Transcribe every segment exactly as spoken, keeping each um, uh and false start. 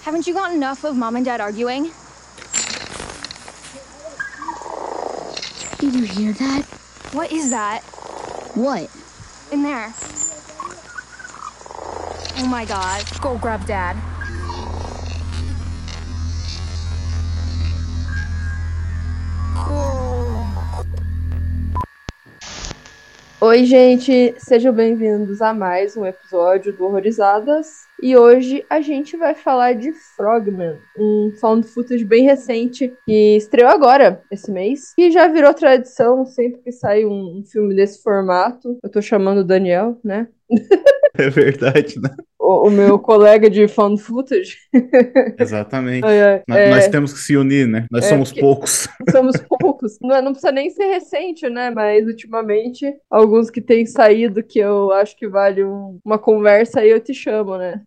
Haven't you got enough of Mom and Dad arguing? Did you hear that? What is that? What? In there. Oh my god. Go grab Dad. Oi, gente, sejam bem-vindos a mais um episódio do Horrorizadas. E hoje a gente vai falar de Frogman, um found footage bem recente que estreou agora, esse mês, e já virou tradição sempre que sai um, um filme desse formato. Eu tô chamando o Daniel, né? É verdade, né? O, o meu colega de found footage. Exatamente. É, Nó- Nós é, temos que se unir, né? Nós é, somos porque poucos. somos poucos. Não, é- não precisa nem ser recente, né? Mas ultimamente, alguns que têm saído que eu acho que vale um- uma conversa aí, eu te chamo, né?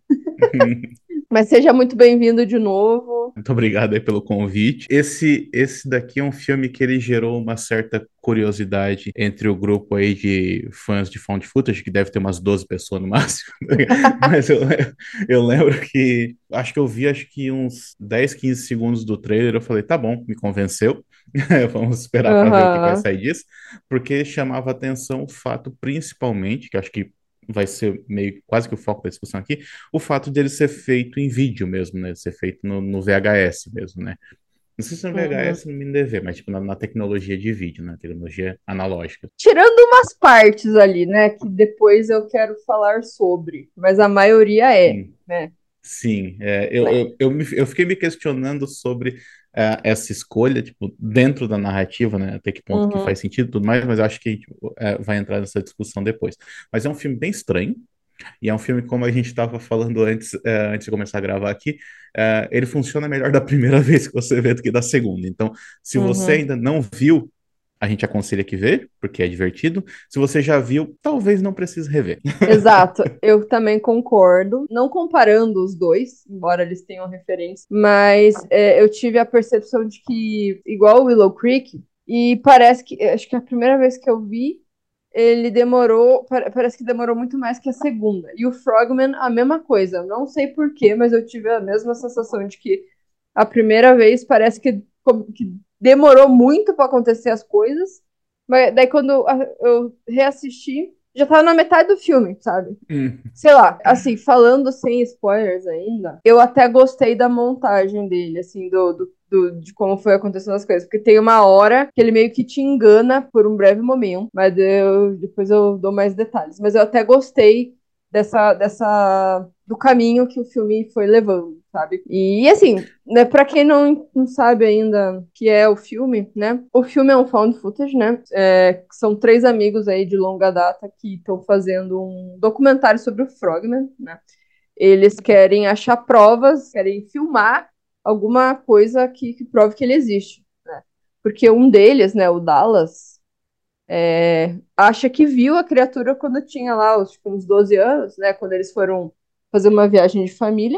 Mas seja muito bem-vindo de novo. Muito obrigado aí pelo convite. Esse, esse daqui é um filme que ele gerou uma certa curiosidade entre o grupo aí de fãs de found footage, que deve ter umas doze pessoas no máximo. Mas eu, eu lembro que acho que eu vi acho que uns dez, quinze segundos do trailer, eu falei, tá bom, me convenceu. Vamos esperar para ver o que vai Aham. sair disso, porque chamava atenção o fato, principalmente, que acho que vai ser meio quase que o foco da discussão aqui, o fato dele ser feito em vídeo mesmo, né? Ser feito no, no V H S mesmo, né? Não sei se no Uhum. V H S, no mini D V, mas tipo na, na tecnologia de vídeo, na tecnologia analógica. Tirando umas partes ali, né? Que depois eu quero falar sobre. Mas a maioria é, Sim, né? sim. É, eu, Né? eu, eu, me- eu fiquei me questionando sobre é, essa escolha, tipo, dentro da narrativa, né? Até que ponto que Uhum. faz sentido e tudo mais, mas eu acho que tipo, é, vai entrar nessa discussão depois. Mas é um filme bem estranho. E é um filme, como a gente estava falando antes, eh, antes de começar a gravar aqui, eh, ele funciona melhor da primeira vez que você vê do que da segunda. Então, se você Uhum. ainda não viu, a gente aconselha que vê, porque é divertido. Se você já viu, talvez não precise rever. Exato, eu também concordo. Não comparando os dois, embora eles tenham referência, mas é, eu tive a percepção de que, igual o Willow Creek, e parece que, acho que a primeira vez que eu vi, ele demorou, pa- parece que demorou muito mais que a segunda. E o Frogman, a mesma coisa. Eu não sei por quê, mas eu tive a mesma sensação de que a primeira vez parece que, que demorou muito para acontecer as coisas, mas daí quando eu reassisti, já tava na metade do filme, sabe? Hum, Sei lá, assim, falando sem spoilers ainda, eu até gostei da montagem dele, assim, do, do, do- de como foi acontecendo as coisas. Porque tem uma hora que ele meio que te engana por um breve momento, mas eu, depois eu dou mais detalhes. Mas eu até gostei dessa, dessa, do caminho que o filme foi levando, sabe? E, assim, né, pra quem não, não sabe ainda o que é o filme, né? O filme é um found footage, né? É, são três amigos aí de longa data que estão fazendo um documentário sobre o Frogman, né? Eles querem achar provas, querem filmar alguma coisa que, que prove que ele existe, né? Porque um deles, né, o Dallas, é, acha que viu a criatura quando tinha lá os, tipo, uns doze anos, né? Quando eles foram fazer uma viagem de família.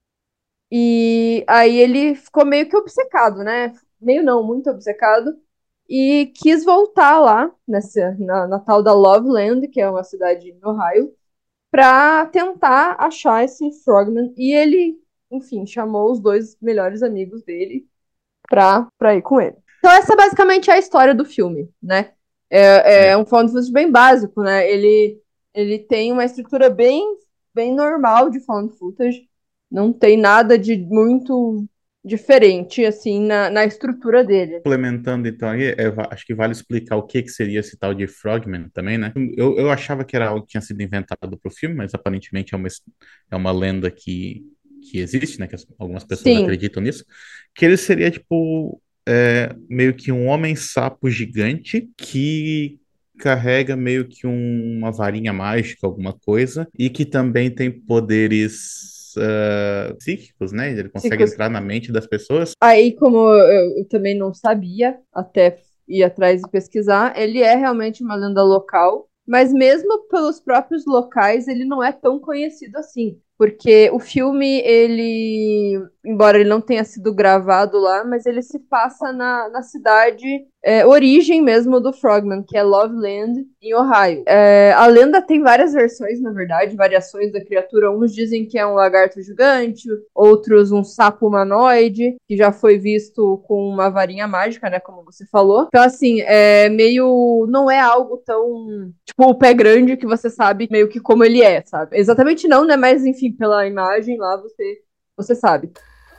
E aí ele ficou meio que obcecado, né? Meio não, muito obcecado. E quis voltar lá, nessa, na, na tal da Loveland, que é uma cidade no Ohio, para tentar achar esse Frogman. E ele, enfim, chamou os dois melhores amigos dele pra, pra ir com ele. Então essa basicamente é a história do filme, né? É, é é. um found footage bem básico, né? Ele, ele tem uma estrutura bem, bem normal de found footage. Não tem nada de muito diferente, assim, na, na estrutura dele. Complementando, então, aí, é, va- acho que vale explicar o que que seria esse tal de Frogman também, né? Eu, eu achava que era algo que tinha sido inventado para o filme, mas aparentemente é uma, his- é uma lenda que, que existe, né? Que as- algumas pessoas Sim, acreditam nisso. Que ele seria, tipo, é, meio que um homem-sapo gigante que carrega meio que um- uma varinha mágica, alguma coisa, e que também tem poderes ah, psíquicos, né? Ele consegue ciclos. entrar na mente das pessoas. Aí, como eu, eu também não sabia, até ir atrás e pesquisar, ele é realmente uma lenda local, mas mesmo pelos próprios locais, ele não é tão conhecido assim. porque o filme, ele, embora ele não tenha sido gravado lá, mas ele se passa na, na cidade, é, origem mesmo do Frogman, que é Loveland, em Ohio. É, a lenda tem várias versões, na verdade, variações da criatura. Uns dizem que é um lagarto gigante, outros um sapo humanoide, que já foi visto com uma varinha mágica, né, como você falou. Então, assim, é meio... não é algo tão... tipo, o pé grande que você sabe meio que como ele é, sabe? Exatamente não, né, mas, enfim, pela imagem lá, você, você sabe.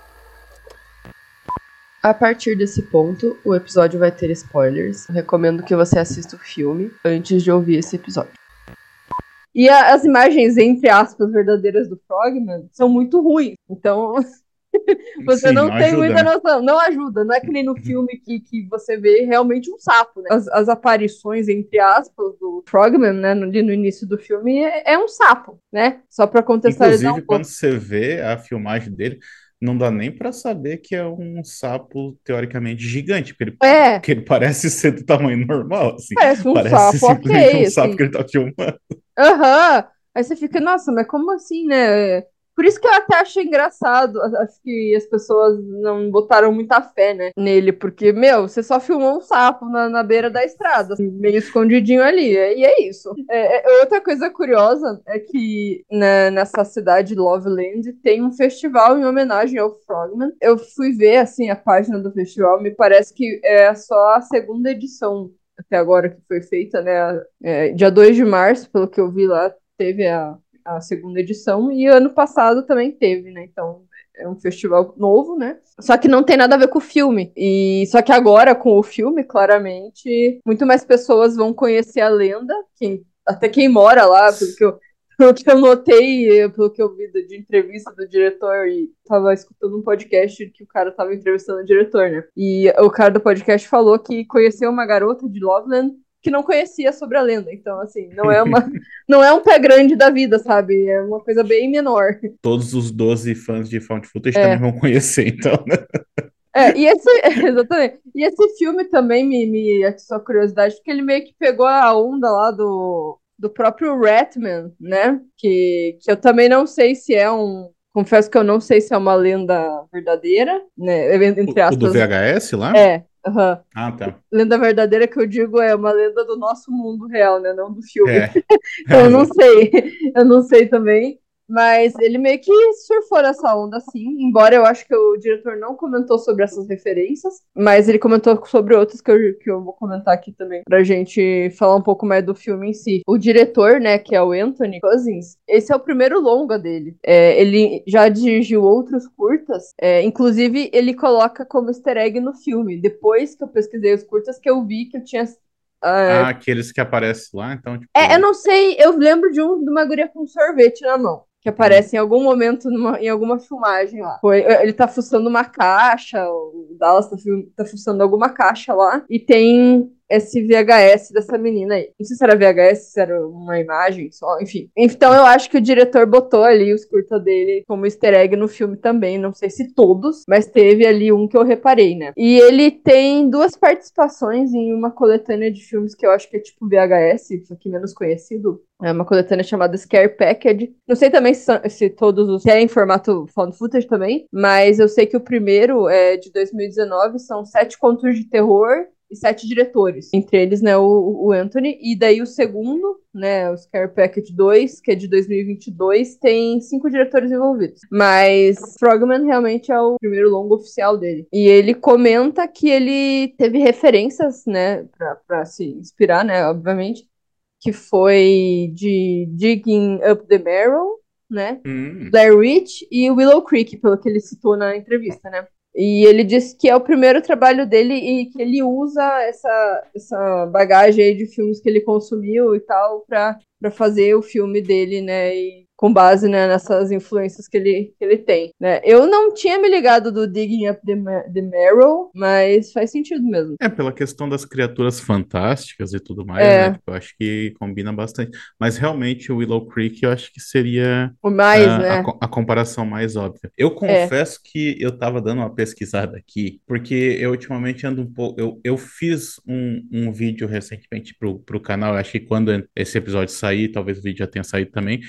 A partir desse ponto, o episódio vai ter spoilers. Eu recomendo que você assista o filme antes de ouvir esse episódio. E a, as imagens, entre aspas, verdadeiras do Frogman são muito ruins. Então, você Sim, não, não tem ajuda, muita né? noção. Não ajuda. Não é que nem no filme que, que você vê realmente um sapo, né? As, as aparições, entre aspas, do Frogman, né, no, no início do filme, é, é um sapo, né? Só pra contextualizar um Inclusive, quando pouco. você vê a filmagem dele, não dá nem pra saber que é um sapo teoricamente gigante, porque ele, É, porque ele parece ser do tamanho normal, assim. parece um Parece ser sapo, simplesmente um ok, sapo assim. que ele tá filmando. Aham. Aí você fica, nossa, mas como assim, né? Por isso que eu até acho engraçado. a- Acho que as pessoas não botaram muita fé, né, nele, porque, meu, você só filmou um sapo na, na beira da estrada, assim, meio escondidinho ali, é- e é isso. É, é- outra coisa curiosa é que né, nessa cidade, Loveland, tem um festival em homenagem ao Frogman. Eu fui ver, assim, a página do festival, me parece que é só a segunda edição até agora que foi feita, né? É, dia dois de março, pelo que eu vi lá, teve a, a segunda edição, e ano passado também teve, né? Então é um festival novo, né? Só que não tem nada a ver com o filme. E só que agora, com o filme, claramente, muito mais pessoas vão conhecer a lenda, quem, até quem mora lá, pelo que eu, pelo que eu notei, pelo que eu vi de entrevista do diretor, e tava escutando um podcast que o cara tava entrevistando o diretor, né? E o cara do podcast falou que conheceu uma garota de Loveland que não conhecia sobre a lenda. Então, assim, não é uma, não é um pé grande da vida, sabe? É uma coisa bem menor. Todos os doze fãs de Found Footage também É. vão conhecer, então, né? É, e esse, exatamente. E esse filme também me, me atiçou a curiosidade, porque ele meio que pegou a onda lá do, do próprio Ratman, né? Que, que eu também não sei se é um. Confesso que eu não sei se é uma lenda verdadeira, né? Entre O, o do aspas. V H S lá? É, aham. Ah, tá. Lenda verdadeira que eu digo é uma lenda do nosso mundo real, né? Não do filme. É, Então é, eu não exato. sei, eu não sei também. Mas ele meio que surfou nessa onda, assim. Embora eu acho que o diretor não comentou sobre essas referências, mas ele comentou sobre outras que eu, que eu vou comentar aqui também, pra gente falar um pouco mais do filme em si. O diretor, né, que é o Anthony Cousins, esse é o primeiro longa dele. É, ele já dirigiu outros curtas, é, inclusive ele coloca como easter egg no filme. Depois que eu pesquisei os curtas, que eu vi que eu tinha. ah, Ah, aqueles que aparecem lá, então, é, eu tipo. não sei, eu lembro de um de uma guria com sorvete na mão, que Hum. aparece em algum momento numa- em alguma filmagem lá. Foi, ele tá fuçando uma caixa, o Dallas tá, fu- tá fuçando alguma caixa lá, e tem esse V H S dessa menina aí. Não sei se era V H S, se era uma imagem só, enfim. Então eu acho que o diretor botou ali os curta dele como easter egg no filme também, não sei se todos, mas teve ali um que eu reparei, né? E ele tem duas participações em uma coletânea de filmes que eu acho que é tipo V H S, só que menos conhecido. É uma coletânea chamada Scare Package. Não sei também se, são- se todos os. Se é em formato found footage também, mas eu sei que o primeiro é de dois mil e dezenove, são sete contos de terror e sete diretores. Entre eles, né, o, o Anthony. E daí o segundo, né, o Scare Package dois, que é de dois mil e vinte e dois, tem cinco diretores envolvidos. Mas Frogman realmente é o primeiro longo oficial dele. E ele comenta que ele teve referências, né, pra, pra se inspirar, né, obviamente, que foi de Digging Up the Barrel, né? Hum. Blair Witch e Willow Creek, pelo que ele citou na entrevista, né? E ele disse que é o primeiro trabalho dele e que ele usa essa, essa bagagem aí de filmes que ele consumiu e tal para para fazer o filme dele, né? E com base, né, nessas influências que ele, que ele tem, né? Eu não tinha me ligado do Digging Up the, Ma- the Marrow, mas faz sentido mesmo. É, pela questão das criaturas fantásticas e tudo mais, né? É, Tipo, eu acho que combina bastante. Mas realmente o Willow Creek eu acho que seria o mais, ah, a, né? co- a comparação mais óbvia. Eu É. confesso que eu tava dando uma pesquisada aqui, porque eu ultimamente ando um pouco. Eu, eu fiz um, um vídeo recentemente pro, pro canal, eu acho que quando esse episódio sair, talvez o vídeo já tenha saído também,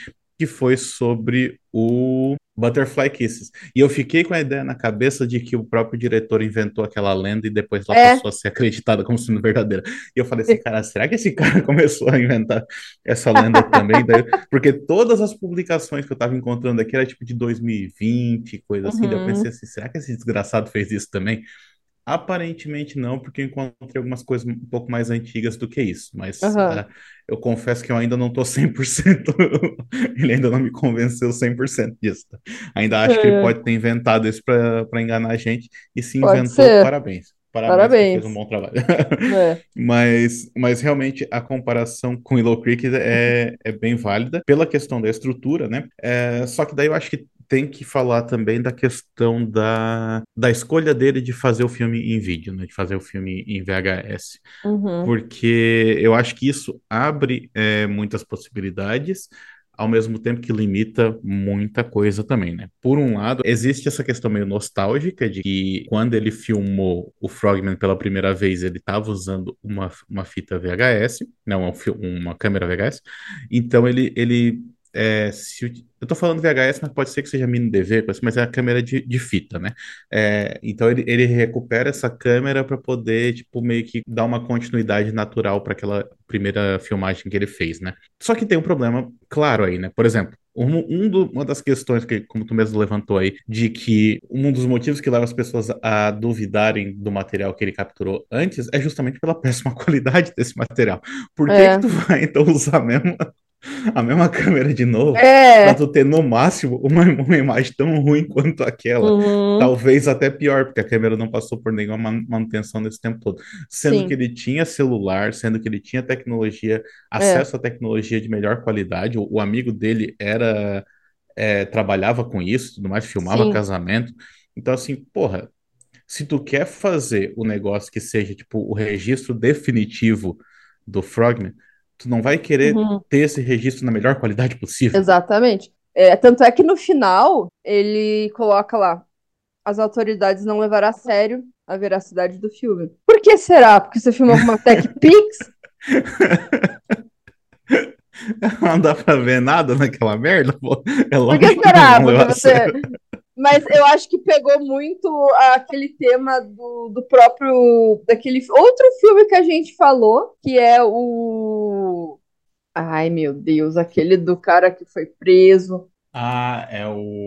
que foi sobre o Butterfly Kisses. E eu fiquei com a ideia na cabeça de que o próprio diretor inventou aquela lenda e depois ela É, passou a ser acreditada como sendo verdadeira. E eu falei assim, cara, será que esse cara começou a inventar essa lenda também? Daí, porque todas as publicações que eu tava encontrando aqui era tipo de dois mil e vinte, coisa assim. Daí eu pensei uhum, assim, será que esse desgraçado fez isso também? Aparentemente não, porque eu encontrei algumas coisas um pouco mais antigas do que isso, mas aham, ah, eu confesso que eu ainda não tô cem por cento, ele ainda não me convenceu cem por cento disso. Tá? Ainda acho que ele é, pode ter inventado isso para para enganar a gente, e se pode inventou, ser. parabéns. Parabéns que fez um Parabéns. bom trabalho. É. Mas, mas realmente a comparação com Willow Creek é, é bem válida pela questão da estrutura, né? É, só que daí eu acho que tem que falar também da questão da, da escolha dele de fazer o filme em vídeo, né? De fazer o filme em V H S. Uhum, Porque eu acho que isso abre é, muitas possibilidades, ao mesmo tempo que limita muita coisa também, né? Por um lado, existe essa questão meio nostálgica de que quando ele filmou o Frogman pela primeira vez, ele estava usando uma, uma fita V H S, não, um fi- uma câmera V H S, então ele, ele é, se ut- eu tô falando V H S, mas pode ser que seja mini D V, mas é a câmera de, de fita, né? É, então ele, ele recupera essa câmera para poder, tipo, meio que dar uma continuidade natural para aquela primeira filmagem que ele fez, né? Só que tem um problema claro aí, né? Por exemplo, um, um do- uma das questões que, como tu mesmo levantou aí, de que um dos motivos que leva as pessoas a duvidarem do material que ele capturou antes é justamente pela péssima qualidade desse material. Por que que é. tu vai então usar mesmo a mesma câmera de novo, para É. tu ter no máximo uma, uma imagem tão ruim quanto aquela, Uhum, talvez até pior, porque a câmera não passou por nenhuma man- manutenção nesse tempo todo. Sendo que sim. ele tinha celular, sendo que ele tinha tecnologia, É. acesso à tecnologia de melhor qualidade, o, o amigo dele era é, trabalhava com isso, tudo mais, filmava Sim. casamento. Então, assim, porra, se tu quer fazer o negócio que seja tipo o registro definitivo do Frogman, tu não vai querer Uhum, ter esse registro na melhor qualidade possível. exatamente. É, tanto é que no final ele coloca lá: as autoridades não levaram a sério a veracidade do filme. Por que será? Porque você filmou com uma Tech Pix? Não dá pra ver nada naquela merda, pô. É Por que lógico que não será? vão Porque levar a você. sério. Mas eu acho que pegou muito aquele tema do, do próprio. Daquele outro filme que a gente falou, que é o. Ai, meu Deus, aquele do cara que foi preso. Ah, é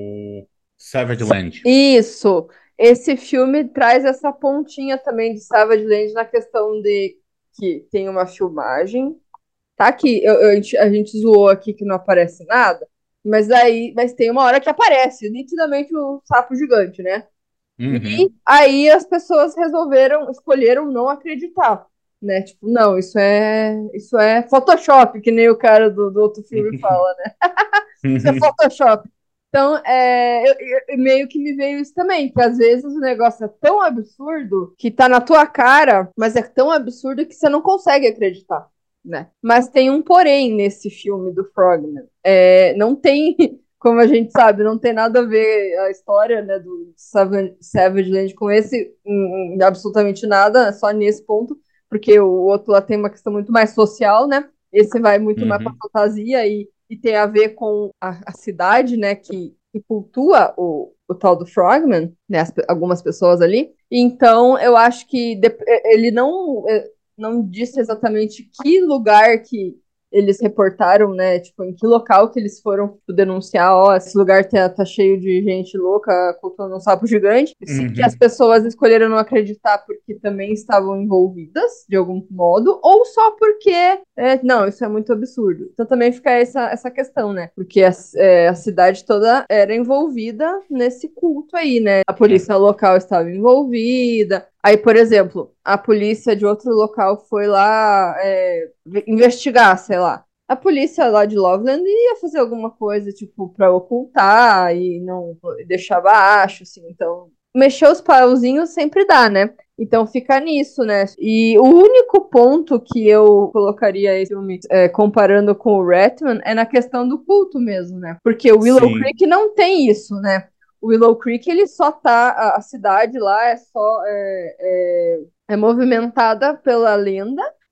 o Savage Land. Isso. Esse filme traz essa pontinha também de Savage Land na questão de que tem uma filmagem. Tá aqui, eu- eu- a gente, a gente zoou aqui que não aparece nada, mas aí, mas tem uma hora que aparece, nitidamente o sapo gigante, né? E Uhum. aí as pessoas resolveram, escolheram não acreditar, né? Tipo, não, isso é, isso é Photoshop, que nem o cara do, do outro filme fala, né? Isso é Photoshop. Então, é, eu- eu- meio que me veio isso também, que às vezes o negócio é tão absurdo que tá na tua cara, mas é tão absurdo que você não consegue acreditar, né? Mas tem um porém nesse filme do Frogman. É, não tem, como a gente sabe, não tem nada a ver a história, né, do Savage, Savage Land com esse, hum, hum, absolutamente nada, só nesse ponto, porque o outro lá tem uma questão muito mais social, né? Esse vai muito mais pra Uhum. fantasia e e tem a ver com a, a cidade, né, que, que cultua o, o tal do Frogman, né, as, algumas pessoas ali. Então, eu acho que de, ele não, não disse exatamente que lugar que eles reportaram, né, tipo, em que local que eles foram tipo, denunciar, ó, esse lugar tá, tá cheio de gente louca cultuando um sapo gigante. Se que as Uhum. pessoas escolheram não acreditar porque também estavam envolvidas, de algum modo, ou só porque é, não, isso é muito absurdo. Então também fica essa, essa questão, né? Porque a, é, a cidade toda era envolvida nesse culto aí, né? A É. polícia local estava envolvida. Aí, por exemplo, a polícia de outro local foi lá é, investigar, sei lá. A polícia lá de Loveland ia fazer alguma coisa, tipo, pra ocultar e não deixar baixo, assim. Então, mexer os pauzinhos sempre dá, né? Então fica nisso, né? E o único ponto que eu colocaria esse filme é, comparando com o Ratman é na questão do culto mesmo, né? Porque o Willow Sim. Creek não tem isso, né? O Willow Creek, ele só tá. A, a cidade lá é só. É, é, é movimentada pela lenda,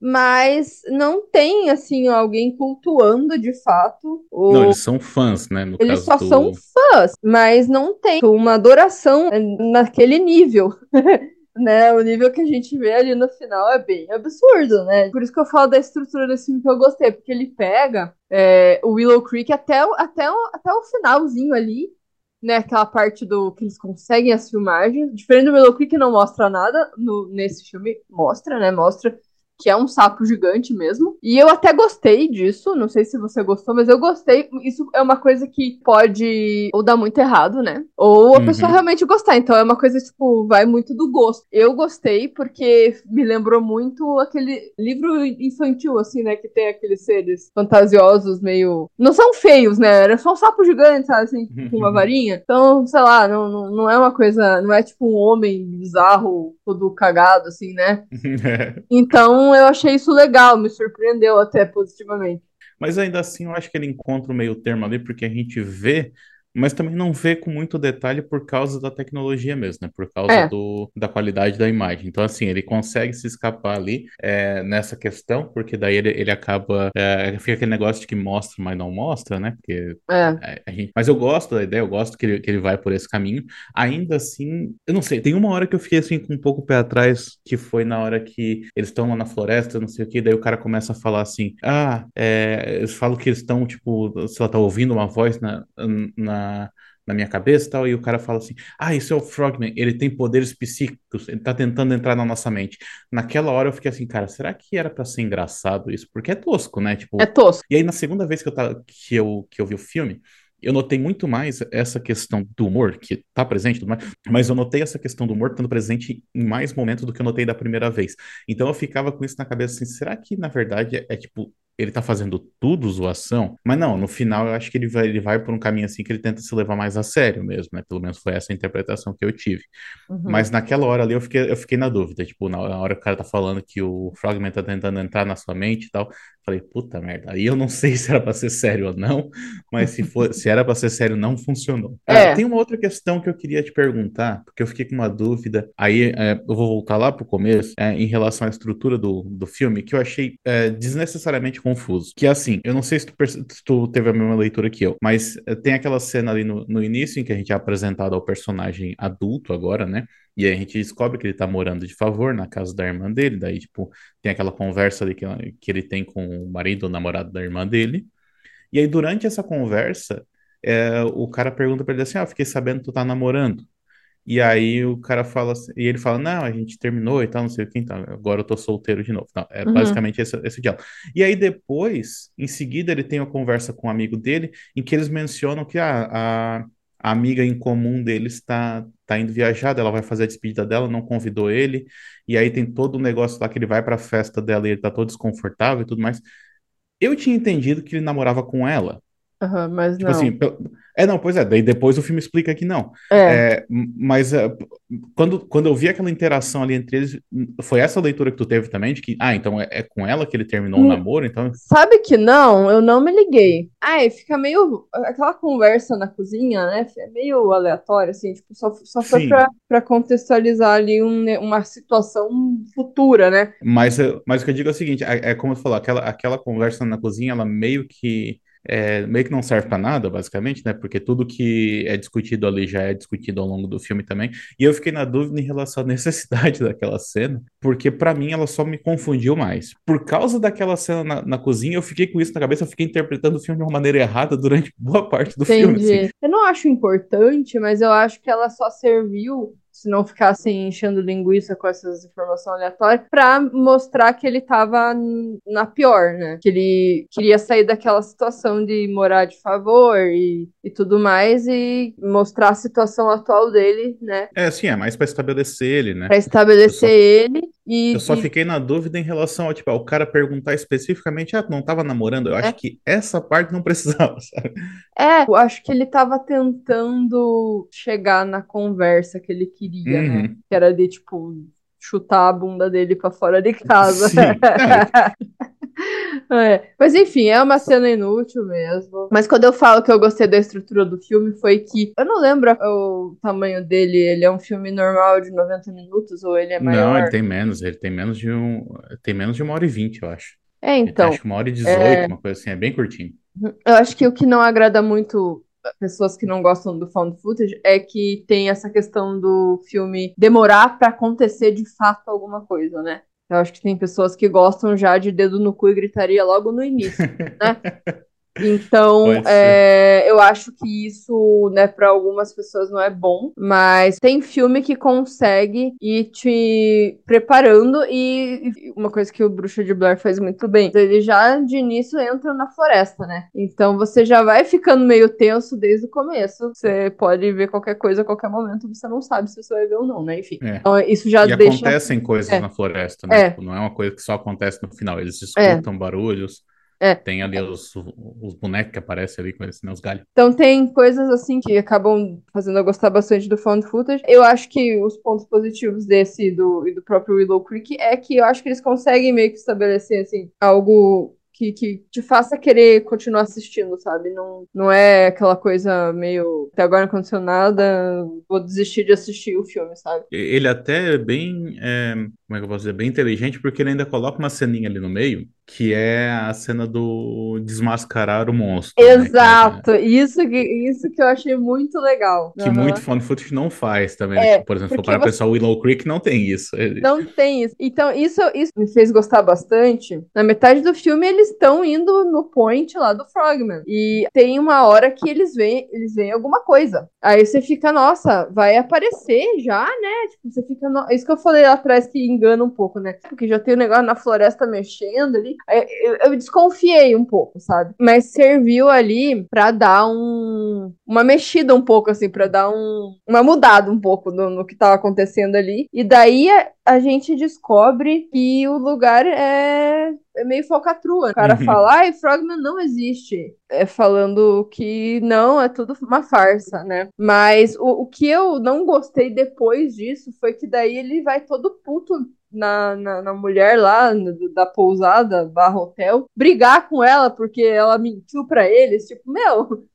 mas não tem, assim, alguém cultuando de fato. Não, O... eles são fãs, né? No Eles caso só são do. fãs, mas não tem uma adoração naquele nível. Né, o nível que a gente vê ali no final é bem absurdo, né? Por isso que eu falo da estrutura desse filme que eu gostei, porque ele pega é, o Willow Creek até, o- até, o- até o finalzinho ali, né? Aquela parte do que eles conseguem as filmagens. Diferente do Willow Creek, não mostra nada no, nesse filme. Mostra, né? Mostra que é um sapo gigante mesmo. E eu até gostei disso. Não sei se você gostou, mas eu gostei. Isso é uma coisa que pode ou dar muito errado, né? Ou a pessoa Uhum. realmente gostar. Então é uma coisa, tipo, vai muito do gosto. Eu gostei porque me lembrou muito aquele livro infantil, assim, né? Que tem aqueles seres fantasiosos, meio. Não são feios, né? Era só um sapo gigante, sabe? Assim, tipo, com uma varinha. Então, sei lá, não, não, não é uma coisa. Não é tipo um homem bizarro, todo cagado, assim, né? Então eu achei isso legal, me surpreendeu até positivamente. Mas ainda assim, eu acho que ele encontra o meio termo ali, porque a gente vê, mas também não vê com muito detalhe por causa da tecnologia mesmo, né? Por causa É, do, da qualidade da imagem. Então, assim, ele consegue se escapar ali é, nessa questão, porque daí ele, ele acaba. É, fica aquele negócio de que mostra, mas não mostra, né? Porque. é. é, A gente, mas eu gosto da ideia, eu gosto que ele, que ele vai por esse caminho. Ainda assim, eu não sei, tem uma hora que eu fiquei assim com um pouco o pé atrás, que foi na hora que eles estão lá na floresta, não sei o que, daí o cara começa a falar assim: ah, é, eles falam que eles estão, tipo, sei lá, tá ouvindo uma voz na, na, na minha cabeça e tal, e o cara fala assim: ah, isso é o Frogman, ele tem poderes psíquicos, ele tá tentando entrar na nossa mente. Naquela hora eu fiquei assim, cara, será que era pra ser engraçado isso? Porque é tosco, né? É Tipo, tosco. e aí na segunda vez que eu, tava, que eu, que eu vi o filme, eu notei muito mais essa questão do humor, que tá presente, e tudo mais, mas eu notei essa questão do humor estando presente em mais momentos do que eu notei da primeira vez. Então eu ficava com isso na cabeça assim, será que na verdade é, é tipo, ele tá fazendo tudo zoação? Mas não, no final eu acho que ele vai, ele vai por um caminho assim que ele tenta se levar mais a sério mesmo, né? Pelo menos foi essa a interpretação que eu tive. Uhum. Mas naquela hora ali eu fiquei, eu fiquei na dúvida, tipo, na hora que o cara tá falando que o Frogman tá tentando entrar na sua mente e tal, falei, puta merda, aí eu não sei se era pra ser sério ou não, mas se for, se era pra ser sério, não funcionou. Ah, É. tem uma outra questão que eu queria te perguntar, porque eu fiquei com uma dúvida, aí é, eu vou voltar lá pro começo, é, em relação à estrutura do, do filme, que eu achei é, desnecessariamente confuso. Que é assim, eu não sei se tu, perce- se tu teve a mesma leitura que eu, mas é, tem aquela cena ali no, no início em que a gente é apresentado ao personagem adulto agora, né? E aí a gente descobre que ele tá morando de favor na casa da irmã dele, daí, tipo, tem aquela conversa ali que, que ele tem com o marido ou namorado da irmã dele. E aí, durante essa conversa, é, o cara pergunta pra ele assim: ah, eu fiquei sabendo que tu tá namorando. E aí o cara fala assim, e ele fala, não, a gente terminou e tal, não sei o que, então agora eu tô solteiro de novo. Não, é Uhum. basicamente esse, esse diálogo. E aí depois, em seguida, ele tem uma conversa com um amigo dele, em que eles mencionam que ah, a, a amiga em comum deles está tá indo viajar, ela vai fazer a despedida dela, não convidou ele, e aí tem todo o negócio lá que ele vai pra festa dela e ele tá todo desconfortável e tudo mais. Eu tinha entendido que ele namorava com ela. Uhum, mas Tipo assim, não. pel- é, não, pois é, daí depois o filme explica que não. É. É, m- mas é, p- quando, quando eu vi aquela interação ali entre eles, m- foi essa leitura que tu teve também, de que, ah, então é, é com ela que ele terminou o Hum, namoro, então. Sabe que não? Eu não me liguei. Ai, fica meio. Aquela conversa na cozinha, né? É meio aleatório, assim, tipo, só, só foi pra, Sim, pra contextualizar ali um, ne- uma situação futura, né? mas, é- mas o que eu digo é o seguinte, é, é como tu falou, aquela, aquela conversa na cozinha, ela meio que. É, meio que não serve pra nada, basicamente, né? Porque tudo que é discutido ali já é discutido ao longo do filme também. E eu fiquei na dúvida em relação à necessidade daquela cena, porque pra mim ela só me confundiu mais. Por causa daquela cena na, na cozinha, eu fiquei com isso na cabeça, eu fiquei interpretando o filme de uma maneira errada durante boa parte do filme, assim. Entendi. Eu não acho importante, mas eu acho que ela só serviu, se não ficassem enchendo linguiça com essas informações aleatórias, pra mostrar que ele tava n- na pior, né? Que ele queria sair daquela situação de morar de favor e, e tudo mais e mostrar a situação atual dele, né? É, assim, é mais pra estabelecer ele, né? Pra Eu estabelecer só, ele eu só e, fiquei na dúvida em relação ao, tipo, ao cara perguntar especificamente, ah, tu não tava namorando? Eu e acho que essa parte não precisava, sabe? É, eu acho que ele tava tentando chegar na conversa que ele queria, né? Uhum. Que era de, tipo, chutar a bunda dele pra fora de casa. Sim. Não, É, mas enfim, é uma cena inútil mesmo. Mas quando eu falo que eu gostei da estrutura do filme, foi que eu não lembro o tamanho dele. Ele é um filme normal de noventa minutos ou ele é Não, ele maior? tem menos, ele tem menos de um, tem menos de uma hora e vinte, eu acho. É, Ele tem então. acho que uma hora e dezoito, É, uma coisa assim, é bem curtinho. eu acho que o que não agrada muito pessoas que não gostam do found footage é que tem essa questão do filme demorar pra acontecer de fato alguma coisa, né? Eu acho que tem pessoas que gostam já de dedo no cu e gritaria logo no início, né? Então, Pode ser. é, eu acho que isso, né, para algumas pessoas não é bom, mas tem filme que consegue ir te preparando e e uma coisa que o Bruxa de Blair faz muito bem, ele já de início entra na floresta, né? Então você já vai ficando meio tenso desde o começo. Você pode ver qualquer coisa a qualquer momento, você não sabe se você vai ver ou não, né? Enfim. É. Então isso já E deixa. acontecem coisas É, na floresta, né? é, Tipo, não é uma coisa que só acontece no final. Eles é, escutam barulhos, é. tem ali os, os bonecos que aparecem ali com eles, né? Os galhos. Então tem coisas assim que acabam fazendo eu gostar bastante do found footage. Eu acho que os pontos positivos desse e do, e do próprio Willow Creek é que eu acho que eles conseguem meio que estabelecer assim algo que, que te faça querer continuar assistindo, sabe? Não, não é aquela coisa meio até agora não aconteceu nada, vou desistir de assistir o filme, sabe? E- Ele até é bem, é, como é que eu posso dizer, bem inteligente, porque ele ainda coloca uma ceninha ali no meio, que é a cena do desmascarar o monstro, né? Que, é- Exato, isso que, isso que eu achei muito legal. que muito Aham. found footage não faz também, né? Tipo, É, por exemplo, se for porque para você pensar, o Willow Creek não tem isso. Ele- não tem isso. Então, isso, isso me fez gostar bastante. Na metade do filme, eles estão indo no point lá do Frogman. E tem uma hora que eles veem, eles veem alguma coisa. Aí você fica, nossa, vai aparecer já, né? Tipo, você fica. No... Isso que eu falei lá atrás que engana um pouco, né? Porque já tem um negócio na floresta mexendo ali. Aí Eu, eu desconfiei um pouco, sabe? Mas serviu ali pra dar um, uma mexida um pouco, assim, pra dar um, uma mudada um pouco no, no que tava acontecendo ali. E daí a, a gente descobre que o lugar é, é meio falcatrua. O cara Uhum. fala, ai, Frogman não existe. É falando que não, é tudo uma farsa, né? Mas o, o que eu não gostei depois disso foi que daí ele vai todo puto na, na, na mulher lá no- da pousada barra hotel, brigar com ela porque ela mentiu pra eles. Tipo, meu,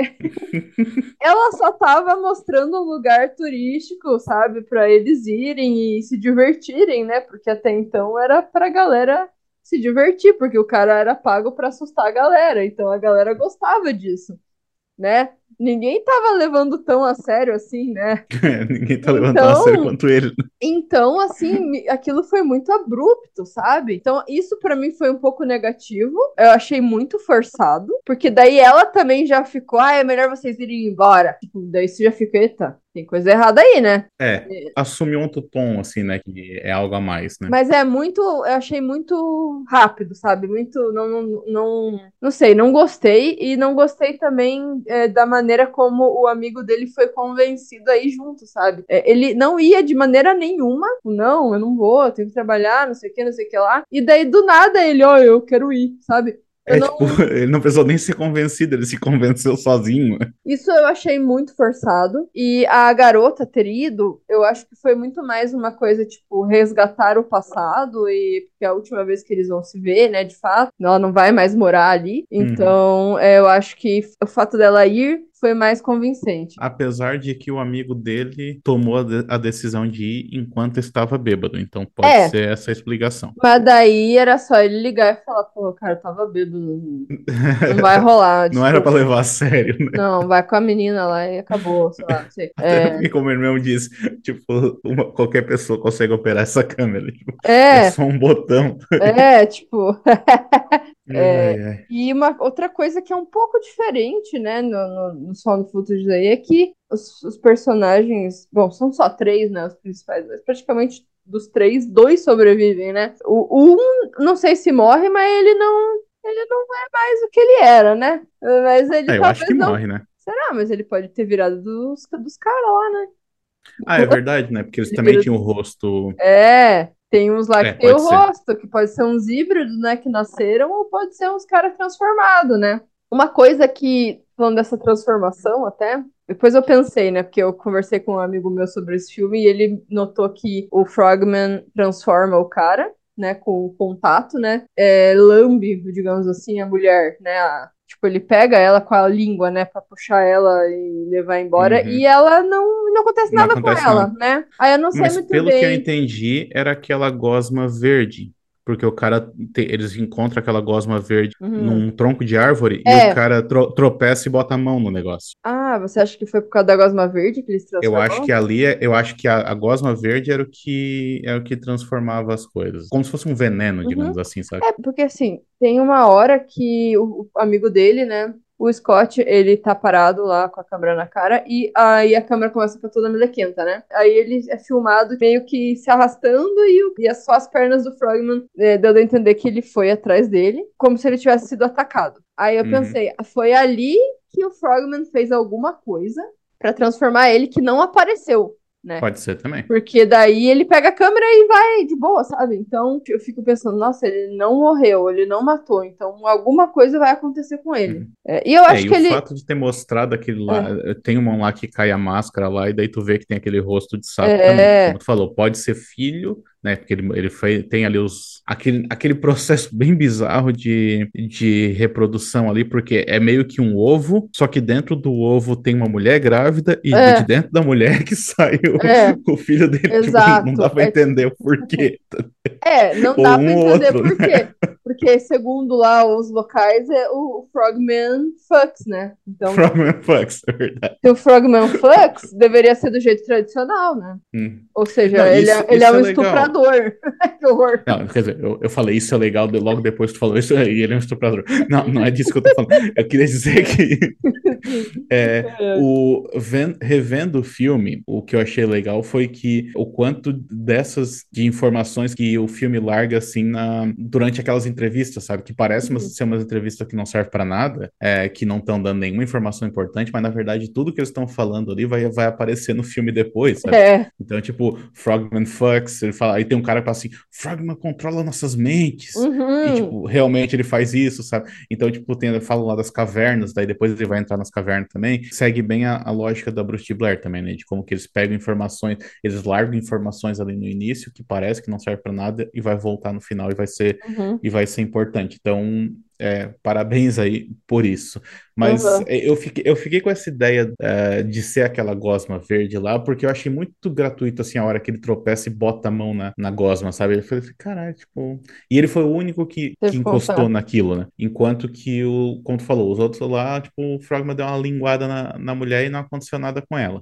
ela só tava mostrando um lugar turístico, sabe, pra eles irem e se divertirem, né? Porque até então era pra galera se divertir, porque o cara era pago pra assustar a galera, então a galera gostava disso, né? Ninguém tava levando tão a sério assim, né? Ninguém tá levando tão a sério Então, quanto ele. então, assim, me- aquilo foi muito abrupto, sabe? Então, isso pra mim foi um pouco negativo. Eu achei muito forçado, porque daí ela também já ficou, ah, é melhor vocês irem embora. Tipo, daí você já fica, eita, tem coisa errada aí, né? É, assumiu outro tom, assim, né? Que é algo a mais, né? Mas é muito, eu achei muito rápido, sabe? Muito, não, não, não, não sei, não gostei e não gostei também é, da maneira como o amigo dele foi convencido aí junto, sabe? É, ele não ia de maneira nenhuma, tipo, não, eu não vou, eu tenho que trabalhar, não sei o que, não sei o que lá. E daí do nada ele, ó, eu quero ir, sabe? Eu É não, tipo, ele não precisou nem ser convencido, ele se convenceu sozinho. Isso eu achei muito forçado. E a garota ter ido, eu acho que foi muito mais uma coisa, tipo, resgatar o passado, e porque é a última vez que eles vão se ver, né, de fato, ela não vai mais morar ali. Uhum. Então, é, eu acho que o fato dela ir foi mais convincente. Apesar de que o amigo dele tomou a, de- a decisão de ir enquanto estava bêbado. Então pode É, ser essa a explicação. mas daí era só ele ligar e falar, pô, cara, eu tava bêbado, não vai rolar, Não era pra desculpa. levar a sério, né? Não, vai com a menina lá e acabou, sei lá, não sei. Até É, porque, como ele mesmo disse, tipo, uma- qualquer pessoa consegue operar essa câmera. Tipo, é é, só um botão. é, tipo. É, Ai, ai. e uma outra coisa que é um pouco diferente, né, no, no, no Found Footage aí é que os, os personagens, bom, são só três, né, os principais, mas praticamente dos três, dois sobrevivem, né? O um, não sei se morre, mas ele não, ele não é mais o que ele era, né? Mas ele Ah, eu acho que talvez não. morre, né? Será? Mas ele pode ter virado dos, dos caras lá, né? Ah, é verdade, né? Porque eles Ele também vira tinham o rosto. é, tem uns lá É, que tem o pode ser. rosto, que pode ser uns híbridos, né, que nasceram, ou pode ser uns caras transformados, né? Uma coisa que, falando dessa transformação até, depois eu pensei, né, porque eu conversei com um amigo meu sobre esse filme e ele notou que o Frogman transforma o cara, né, com o contato, né, é, lambe, digamos assim, a mulher, né, a- tipo, ele pega ela com a língua, né, pra puxar ela e levar embora, e Uhum. ela não, não acontece Não nada com acontece ela, nada. né? Aí eu não sei Mas muito pelo que eu bem. entendi, era aquela gosma verde. Porque o cara, te- eles encontram aquela gosma verde Uhum. num tronco de árvore e o É. cara tro- tropeça e bota a mão no negócio. Ah, você acha que foi por causa da gosma verde que ele se Eu acho transformou? que ali, é- eu acho que a, a gosma verde era o que, era o que transformava as coisas. Como se fosse um veneno, Uhum. digamos assim, sabe? É, porque assim, tem uma hora que o, o amigo dele, né, o Scott, ele tá parado lá com a câmera na cara e aí a câmera começa a ficar toda melequenta, né? Aí ele é filmado meio que se arrastando e, o- e é só as pernas do Frogman, é, dando a entender que ele foi atrás dele, como se ele tivesse sido atacado. Aí eu Uhum. pensei, foi ali que o Frogman fez alguma coisa pra transformar ele que não apareceu, né? Pode ser também. Porque daí ele pega a câmera e vai de boa, sabe? Então eu fico pensando, nossa, ele não morreu, ele não matou, então alguma coisa vai acontecer com ele. Uhum. É, e eu É, acho e que o ele. fato de ter mostrado aquele lá, É, tem uma lá que cai a máscara lá, e daí tu vê que tem aquele rosto de sapo também. Como é, tu falou, pode ser filho, né? Porque ele, ele foi, tem ali os, aquele, aquele processo bem bizarro de, de reprodução ali, porque é meio que um ovo, só que dentro do ovo tem uma mulher grávida, e de é, dentro da mulher que saiu é, o filho dele. Tipo, não dá exato. pra É, entender o porquê. é, não Ou dá pra um ou entender outro. por quê. Porque, segundo lá os locais, é o Frogman fucks, né? Então, From Fox, é verdade. se o Frogman fucks, deveria ser do jeito tradicional, né? Hum. Ou Não, seja, ele isso, é, ele é isso um é legal. estuprador. Que horror. Não, quer dizer, eu, eu falei isso é legal de- logo depois que tu falou isso e ele é um estuprador. Não, não é disso que eu tô falando. Eu queria dizer que é, É. o, ven- revendo o filme, o que eu achei legal foi que o quanto dessas de informações que o filme larga assim na, durante aquelas entrevistas, sabe? Que parece uma, ser umas entrevistas que não servem para nada, é, que não estão dando nenhuma informação importante, mas na verdade tudo que eles estão falando ali vai, vai aparecer no filme depois, sabe? É. Então, tipo, Frogman fucks, ele fala, aí tem um cara que fala assim, Frogman controla nossas mentes. E, Uhum. tipo, realmente ele faz isso, sabe? Então, tipo, tem, fala lá das cavernas, daí depois ele vai entrar nas cavernas também. Segue bem a, a lógica da Bruce de Blair também, né? De como que eles pegam informações, eles largam informações ali no início que parece que não serve para nada e vai voltar no final e vai ser, Uhum. e vai ser importante. Então, é, parabéns aí por isso. Mas Uhum. é, eu fiquei, eu fiquei com essa ideia é, de ser aquela gosma verde lá, porque eu achei muito gratuito assim a hora que ele tropeça e bota a mão na, na gosma, sabe? Ele falei assim, caralho, tipo. E ele foi o único que, que Teve encostou contato. naquilo, né? Enquanto que o, como tu falou, os outros lá, tipo, o Frogman deu uma linguada na, na mulher e não aconteceu nada com ela.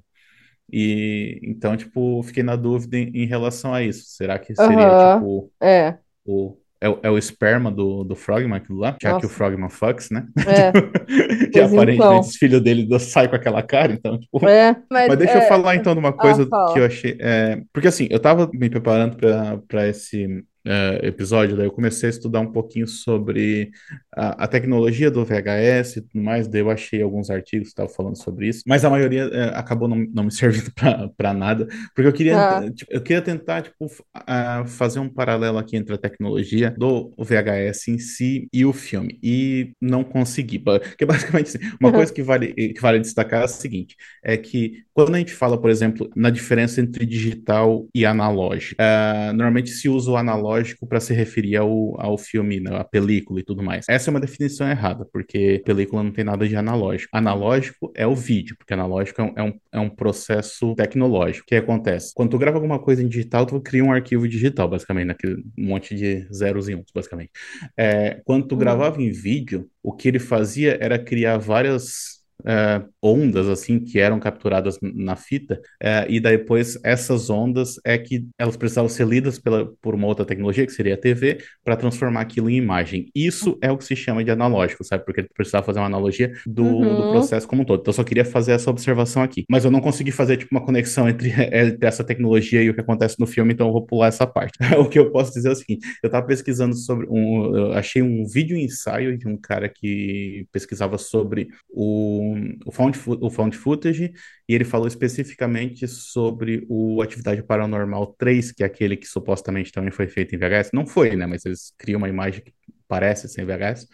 E então, tipo, fiquei na dúvida em, em relação a isso. Será que seria, Aham. tipo, É. o, é, o- é o esperma do, do Frogman aquilo lá? Já que o Nossa. Frogman fucks, né? É. Tipo, que Pois aparentemente então. os filhos dele do- saem com aquela cara, então, tipo. É. Mas Mas deixa eu é. falar então de uma Ah, coisa que eu fala. achei. é, Porque assim, eu tava me preparando para para esse é, episódio, daí eu comecei a estudar um pouquinho sobre a, a tecnologia do V H S e tudo mais, daí eu achei alguns artigos que estavam falando sobre isso, mas a maioria é, acabou não, não me servindo para nada, porque eu queria, Ah. tipo, eu queria tentar tipo, f- a- fazer um paralelo aqui entre a tecnologia do V H S em si e o filme, e não consegui, ba- porque basicamente assim, uma coisa que vale, que vale destacar é a seguinte, é que quando a gente fala, por exemplo, na diferença entre digital e analógico, ah, normalmente se usa o analógico para se referir ao, ao filme, né, à película e tudo mais. Essa é uma definição errada, porque película não tem nada de analógico. Analógico é o vídeo, porque analógico é um, é um, é um processo tecnológico. O que acontece? Quando tu grava alguma coisa em digital, tu cria um arquivo digital, basicamente, naquele monte de zeros e uns, basicamente. É, quando tu Uhum. gravava em vídeo, o que ele fazia era criar várias é, ondas assim que eram capturadas na fita, é, e daí depois essas ondas é que elas precisavam ser lidas pela, por uma outra tecnologia, que seria a T V, para transformar aquilo em imagem. Isso é o que se chama de analógico, sabe? Porque tu precisava fazer uma analogia do, do Uhum. processo como um todo. Então eu só queria fazer essa observação aqui. Mas eu não consegui fazer tipo uma conexão entre, entre essa tecnologia e o que acontece no filme, então eu vou pular essa parte. O que eu posso dizer é o seguinte: eu estava pesquisando sobre um. Eu achei um vídeo ensaio de um cara que pesquisava sobre o, o, found, o found footage, e ele falou especificamente sobre o Atividade Paranormal três, que é aquele que supostamente também foi feito em V H S. Não foi, né? Mas eles criam uma imagem que parece sem V H S.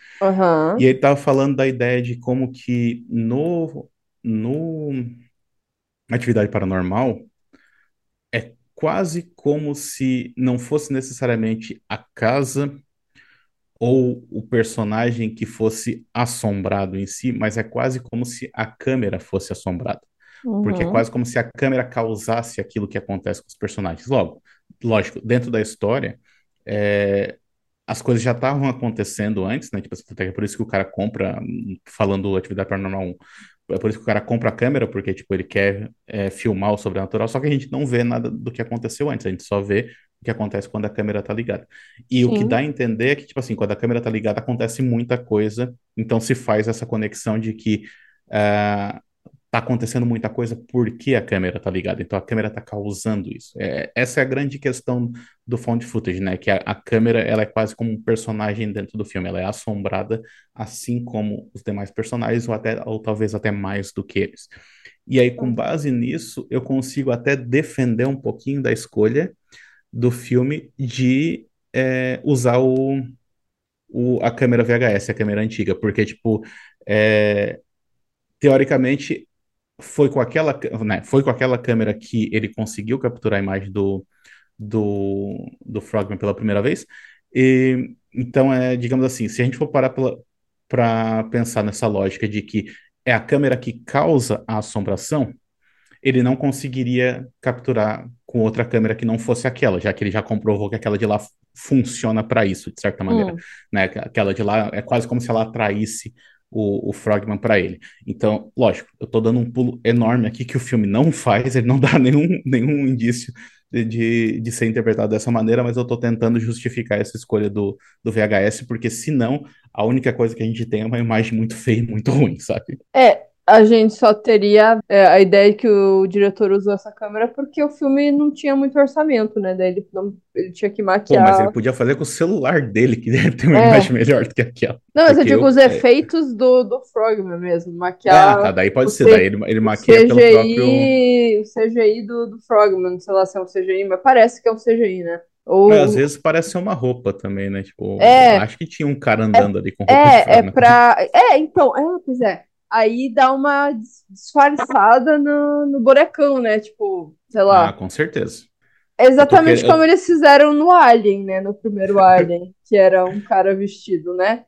E Aham. ele estava falando da ideia de como que no, no Atividade Paranormal quase como se não fosse necessariamente a casa ou o personagem que fosse assombrado em si, mas é quase como se a câmera fosse assombrada. Porque é Uhum. quase como se a câmera causasse aquilo que acontece com os personagens. Logo, lógico, dentro da história, é, as coisas já estavam acontecendo antes, né? Tipo, assim, até que é por isso que o cara compra, falando Atividade Paranormal um, é por isso que o cara compra a câmera, porque, tipo, ele quer é, filmar o sobrenatural, só que a gente não vê nada do que aconteceu antes, a gente só vê o que acontece quando a câmera tá ligada. E o que dá Sim. a entender é que, tipo assim, quando a câmera tá ligada, acontece muita coisa, então se faz essa conexão de que ah, tá acontecendo muita coisa porque a câmera tá ligada. Então a câmera tá causando isso. É, essa é a grande questão do found footage, né? Que a, a câmera, ela é quase como um personagem dentro do filme. Ela é assombrada, assim como os demais personagens, ou até, ou talvez até mais do que eles. E aí, com base nisso, eu consigo até defender um pouquinho da escolha do filme de é, usar o, o, a câmera V H S, a câmera antiga, porque, tipo, é, teoricamente foi com aquela, né, foi com aquela câmera que ele conseguiu capturar a imagem do, do, do Frogman pela primeira vez. E, então, é, digamos assim, se a gente for parar para pensar nessa lógica de que é a câmera que causa a assombração, ele não conseguiria capturar com outra câmera que não fosse aquela, já que ele já comprovou que aquela de lá funciona para isso, de certa maneira, Hum. né? Aquela de lá é quase como se ela atraísse o, o Frogman para ele. Então, lógico, eu tô dando um pulo enorme aqui que o filme não faz, ele não dá nenhum, nenhum indício de, de, de ser interpretado dessa maneira, mas eu tô tentando justificar essa escolha do, do V H S, porque senão a única coisa que a gente tem é uma imagem muito feia e muito ruim, sabe? É, a gente só teria é, a ideia que o diretor usou essa câmera porque o filme não tinha muito orçamento, né? Daí ele, não, ele tinha que Pô, mas ele maquiar. podia fazer com o celular dele, que deve ter uma É. imagem melhor do que aquela. Não, mas eu Porque digo eu. os É, efeitos do, do Frogman mesmo. ah, Maquiar tá, daí o, pode ser. Daí C, ele, ele o maquia pelo próprio. C G I, o C G I do, do Frogman. Sei lá se é um C G I, mas parece que é um C G I, né? Mas às Ou. vezes parece ser uma roupa também, né? Tipo, É, acho que tinha um cara é, andando ali com roupa de é, é Frogman. pra. É, então, é, pois é. Aí dá uma dis- disfarçada no, no bonecão, né? Tipo, sei Ah, lá. com certeza. É Eu tô exatamente como querendo. eles fizeram no Alien, né? No primeiro Alien, que era um cara vestido, né?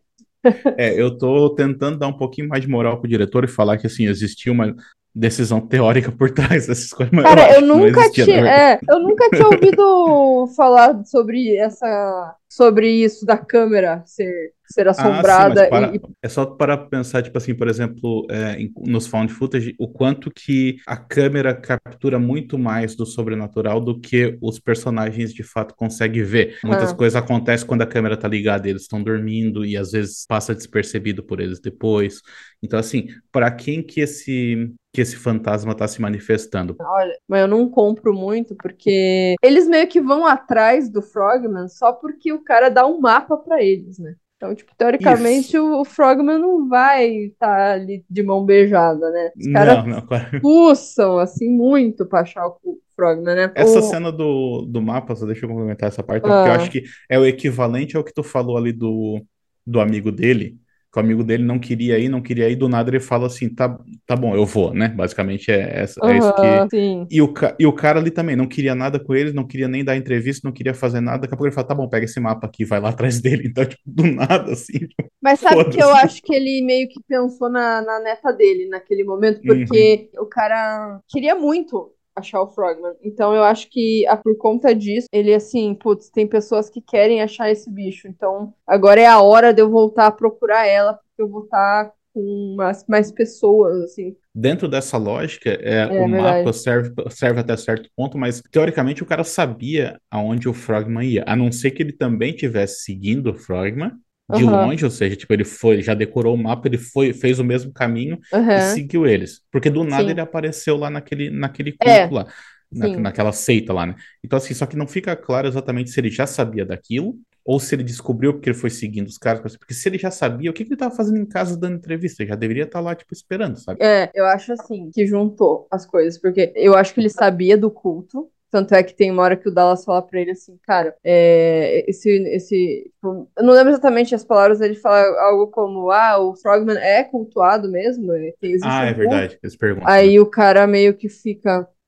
É, eu tô tentando dar um pouquinho mais de moral pro diretor e falar que, assim, existia uma decisão teórica por trás dessas coisas, mas eu Cara, eu acho que não nunca existia, na tinha, verdade. é, eu nunca tinha ouvido falar sobre essa, sobre isso da câmera ser, ser Ah, sim, mas assombrada e, para, e- é só para pensar, tipo assim, por exemplo, é, em- nos found footage, o quanto que a câmera captura muito mais do sobrenatural do que os personagens de fato conseguem ver. Muitas ah, coisas acontecem quando a câmera tá ligada, e eles estão dormindo e às vezes passa despercebido por eles depois. Então, assim, para quem que esse que esse fantasma tá se manifestando? olha, mas eu não compro muito porque eles meio que vão atrás do Frogman só porque o cara dá um mapa pra eles, né? Então, tipo, Isso. teoricamente o, o Frogman não vai estar ali de mão beijada, né? Os caras Não, não, claro. fuçam assim muito pra achar o Frogman, né? Essa O, cena do, do mapa, só deixa eu complementar essa parte, porque eu acho ah, que é o equivalente ao que tu falou ali do, do amigo dele, que o amigo dele não queria ir, não queria ir, do nada ele fala assim, tá, tá bom, eu vou, né? Basicamente é, é, é isso que... aham, sim. E o, ca- e o cara ali também não queria nada com eles, não queria nem dar entrevista, não queria fazer nada, daqui a pouco ele fala, tá bom, pega esse mapa aqui, vai lá atrás dele. Então, tipo, do nada, assim, tipo, Mas sabe que eu foda-se. acho que ele meio que pensou na, na neta dele naquele momento, Uhum. porque o cara queria muito achar o Frogman. Então eu acho que ah, por conta disso, ele assim, putz, tem pessoas que querem achar esse bicho. Então agora é a hora de eu voltar a procurar ela, porque eu vou estar com mais, mais pessoas, assim. Dentro dessa lógica, é, o É mapa verdade. serve, serve até certo ponto, mas teoricamente o cara sabia aonde o Frogman ia, a não ser que ele também estivesse seguindo o Frogman de Aham, longe, ou seja, tipo, ele foi, já decorou o mapa, ele foi, fez o mesmo caminho e aham, seguiu eles. Porque do nada ele sim. apareceu lá naquele, naquele culto É, lá, na, sim. naquela seita lá, né? Então, assim, só que não fica claro exatamente se ele já sabia daquilo ou se ele descobriu porque ele foi seguindo os caras. Porque se ele já sabia, o que que ele estava fazendo em casa dando entrevista? Ele já deveria estar lá, tipo, esperando, sabe? É, eu acho assim, que juntou as coisas, porque eu acho que ele sabia do culto. Tanto é que tem uma hora que o Dallas fala pra ele assim, cara, é, esse, esse. Tipo, eu não lembro exatamente as palavras, ele fala algo como, ah, o Frogman é cultuado mesmo, é, tem- existe Ah, um é culto. verdade. Eles perguntam, né? Aí o cara meio que fica,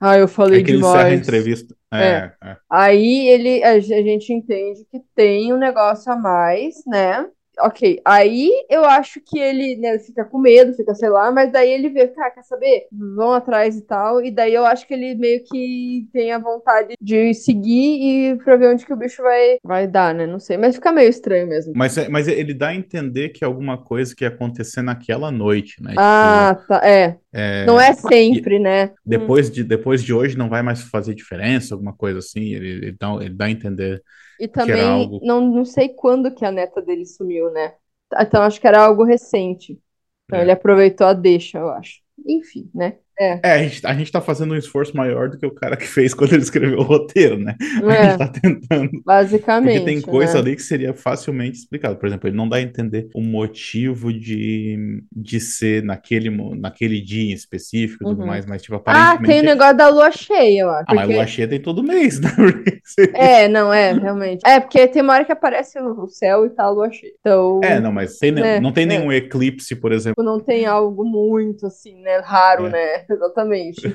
Ah, eu falei Aí que ele encerra a demais. entrevista. É. É, é. Aí ele, a ge- a gente entende que tem um negócio a mais, né? Ok, aí eu acho que ele, né, fica com medo, fica, sei lá, mas daí ele vê, cara, quer saber? Vão atrás e tal, e daí eu acho que ele meio que tem a vontade de seguir e pra ver onde que o bicho vai, vai dar, né? Não sei, mas fica meio estranho mesmo. Mas, é- mas ele dá a entender que é alguma coisa que ia acontecer naquela noite, né? Tipo, Ah, tá, é. Não é, é e sempre, né? Hum. depois de, depois de hoje não vai mais fazer diferença, alguma coisa assim. Ele, ele dá, ele dá a entender E que era também, algo. não, não sei quando que a neta dele sumiu, né? Então acho que era algo recente. Então ele É. aproveitou a deixa, eu acho. Enfim, né? É. É, a gente, a gente tá fazendo um esforço maior do que o cara que fez quando ele escreveu o roteiro, né? A gente É, tá tentando. Porque tem basicamente, coisa né? ali que seria facilmente explicado. Por exemplo, ele não dá a entender o motivo de, de ser naquele, mo- naquele dia em específico e tudo Uhum. mais, mas, tipo, Ah, tem o aparentemente. negócio da lua cheia, eu acho. Ah, mas lua Porque. cheia tem todo mês, né? Porque você- É, não, é, realmente. É, porque tem uma hora que aparece o céu e tá a lua cheia. É, Então, não, mas tem, ne- né? não tem É. nenhum eclipse, por exemplo. Tipo, não tem algo muito assim, né? Raro, É, né? Exatamente.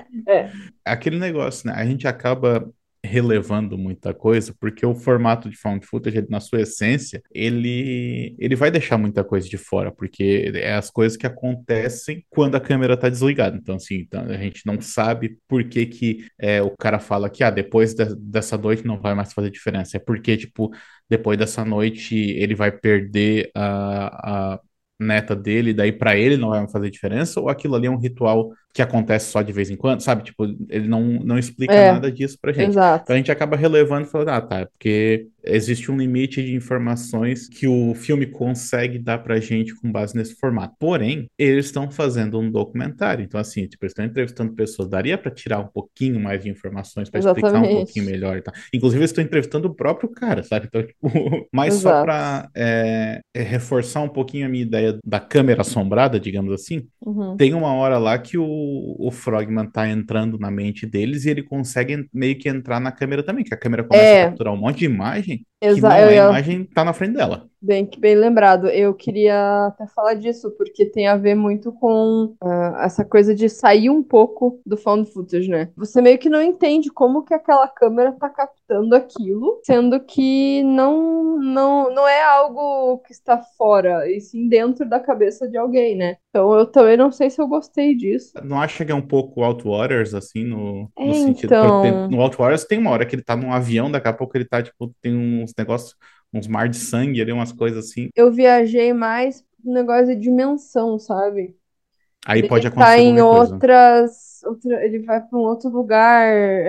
É. aquele negócio, né? A gente acaba relevando muita coisa, porque o formato de found footage, ele, na sua essência, ele, ele vai deixar muita coisa de fora, porque é as coisas que acontecem quando a câmera está desligada. Então, assim, então, a gente não sabe por que que é, o cara fala que, ah, depois de- dessa noite não vai mais fazer diferença. É porque, tipo, depois dessa noite ele vai perder a, a neta dele, daí para ele não vai fazer diferença, ou aquilo ali é um ritual que acontece só de vez em quando, sabe? Tipo, ele não, não explica É, nada disso pra gente. exato. Então a gente acaba relevando e falando, ah, tá, porque existe um limite de informações que o filme consegue dar pra gente com base nesse formato. Porém, eles estão fazendo um documentário. Então, assim, tipo, eles estão entrevistando pessoas. Daria pra tirar um pouquinho mais de informações pra explicar um pouquinho Exatamente. melhor e tal. Inclusive, eles estão entrevistando o próprio cara, sabe? Então, tipo, mas só Exato. pra é, é, reforçar um pouquinho a minha ideia da câmera assombrada, digamos assim. Uhum. Tem uma hora lá que o, o Frogman tá entrando na mente deles e ele consegue en- meio que entrar na câmera também, que a câmera começa a É, capturar um monte de imagem que exa não eu é ia imagem, tá na frente dela. bem, que bem lembrado. Eu queria até falar disso, porque tem a ver muito com ah, essa coisa de sair um pouco do found footage, né? Você meio que não entende como que aquela câmera tá captando aquilo, sendo que não, não, não é algo que está fora, e sim dentro da cabeça de alguém, né? Então eu também não sei se eu gostei disso. Não acha que é um pouco Outwaters, assim, no, É, no sentido. Por exemplo, então, no Outwaters tem uma hora que ele tá num avião, daqui a pouco ele tá, tipo, tem uns negócios, uns mar de sangue ali, umas coisas assim. eu viajei mais pro negócio de dimensão, sabe? Aí Ele pode tá acontecer em qualquer coisa. outras. outra- ele vai pra um outro lugar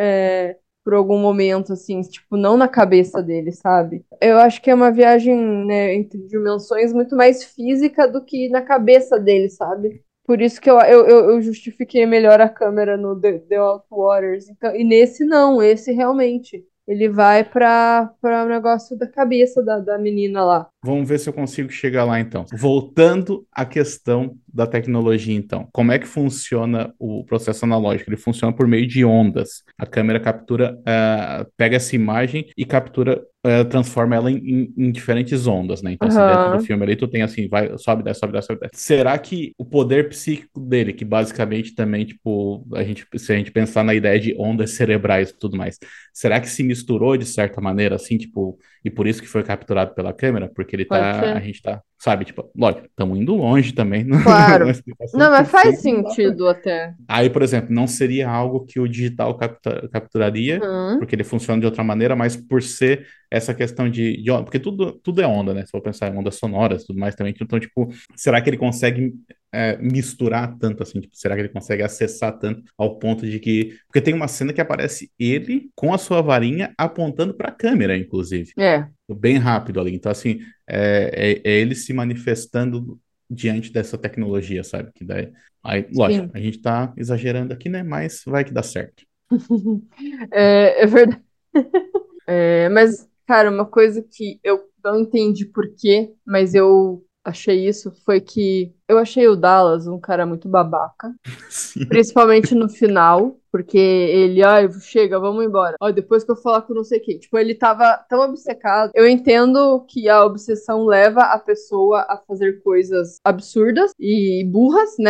é, por algum momento, assim, tipo, não na cabeça dele, sabe? Eu acho que é uma viagem, né, entre dimensões muito mais física do que na cabeça dele, sabe? Por isso que eu, eu, eu eu justifiquei melhor a câmera no The, The Outwaters. Então, e nesse não, esse realmente. Ele vai pra, pra o negócio da cabeça da, da menina lá. Vamos ver se eu consigo chegar lá então. Voltando à questão da tecnologia, então. Como é que funciona o processo analógico? Ele funciona por meio de ondas. A câmera captura, ah, pega essa imagem e captura, ah, transforma ela em, em- em diferentes ondas, né? Então, assim, dentro do Aham. filme ali, tu tem assim, vai, sobe, desce, sobe, desce, sobe, desce. Será que o poder psíquico dele, que basicamente também, tipo, a gente, se a gente pensar na ideia de ondas cerebrais e tudo mais, será que se misturou de certa maneira, assim, tipo, e por isso que foi capturado pela câmera? Porque ele Pode tá, a ser. gente tá, sabe, tipo, lógico, estamos indo longe também na na Claro. explicação, Não, mas porque o faz filme não dá pra... sentido até. Aí, por exemplo, não seria algo que o digital capta- capturaria, Uhum. porque ele funciona de outra maneira, mas por ser essa questão de, de onda, porque tudo, tudo é onda, né? Se for pensar em ondas sonoras e tudo mais também, então, tipo, será que ele consegue é, misturar tanto assim? Tipo, será que ele consegue acessar tanto ao ponto de que... Porque tem uma cena que aparece ele com a sua varinha apontando para a câmera, inclusive É, bem rápido ali. Então, assim, é, é, é ele se manifestando diante dessa tecnologia, sabe? Que daí, aí, lógico, sim. a gente tá exagerando aqui, né? Mas vai que dá certo. É, é verdade. É, mas, cara, uma coisa que eu não entendi por quê, mas eu achei isso, foi que eu achei o Dallas um cara muito babaca. Sim. Principalmente no final, porque ele, ai, chega, vamos embora. Ó, depois que eu falar com não sei quem. Tipo, ele tava tão obcecado. Eu entendo que a obsessão leva a pessoa a fazer coisas absurdas e burras, né?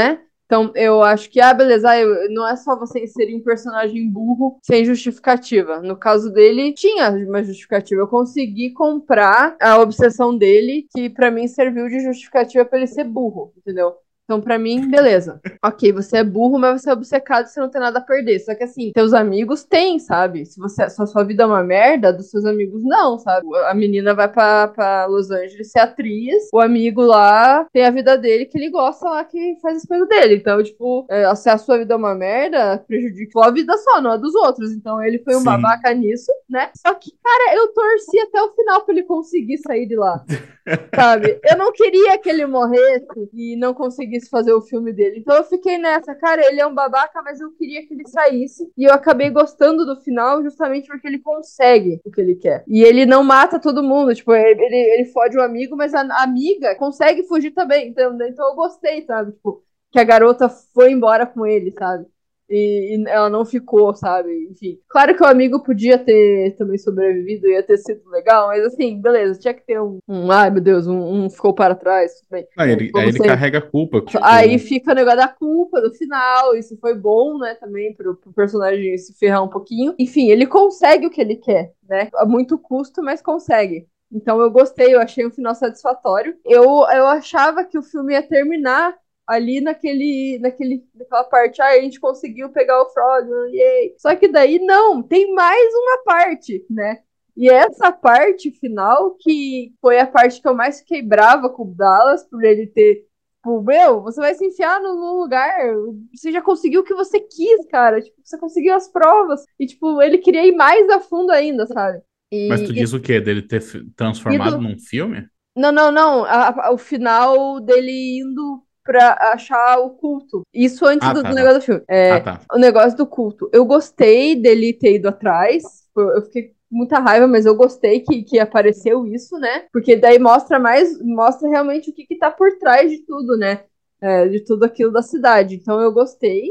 Então, eu acho que, ah, beleza, ah, eu- não é só você inserir um personagem burro sem justificativa. No caso dele, tinha uma justificativa. Eu consegui comprar a obsessão dele, que pra mim serviu de justificativa pra ele ser burro, entendeu? Então, pra mim, beleza. Ok, você é burro, mas você é obcecado, você não tem nada a perder. Só que assim, teus amigos têm, sabe? Se você, se a sua vida é uma merda, dos seus amigos não, sabe? A menina vai pra, pra Los Angeles ser atriz, o amigo lá tem a vida dele que ele gosta lá, que faz as coisas dele. Então, tipo, é, se a sua vida é uma merda, prejudica a sua vida só, não a dos outros. Então, ele foi um Sim. babaca nisso, né? Só que, cara, eu torci até o final pra ele conseguir sair de lá. Sabe? Eu não queria que ele morresse e não conseguisse fazer o filme dele. Então eu fiquei nessa, cara, ele é um babaca, mas eu queria que ele saísse. E eu acabei gostando do final justamente porque ele consegue o que ele quer. E ele não mata todo mundo. Tipo, ele, ele, ele fode o amigo, mas a, a amiga consegue fugir também. Então, então eu gostei, sabe? Tipo, que a garota foi embora com ele, sabe? E, e ela não ficou, sabe? Enfim. Claro que o amigo podia ter também sobrevivido, ia ter sido legal, mas assim, beleza, tinha que ter um, um ai meu Deus, um, um ficou para trás, tudo bem. Não, ele, aí Como ele sempre. carrega a culpa, Aí tipo, fica o negócio da culpa do final, isso foi bom, né, também pro, pro personagem se ferrar um pouquinho. Enfim, ele consegue o que ele quer, né? A muito custo, mas consegue. Então eu gostei, eu achei um final satisfatório. Eu, eu achava que o filme ia terminar ali naquele, naquele, naquela parte, ah, a gente conseguiu pegar o Frogman, yay. Só que daí não, tem mais uma parte, né? E essa parte final, que foi a parte que eu mais fiquei brava com o Dallas, por ele ter, tipo, meu, você vai se enfiar no, no lugar, você já conseguiu o que você quis, cara, tipo, você conseguiu as provas, e, tipo, ele queria ir mais a fundo ainda, sabe? mas tu E, diz o quê? Dele ter f- e, e transformado do, num filme? não, não, não. A- a- o final dele indo pra achar o culto. Isso antes Ah, do, do tá, tá. negócio do filme. Ah, É, tá. o negócio do culto. Eu gostei dele ter ido atrás. Eu eu fiquei com muita raiva, mas eu gostei que, que apareceu isso, né? Porque daí mostra mais, mostra realmente o que, que tá por trás de tudo, né? É, de tudo aquilo da cidade. Então eu gostei.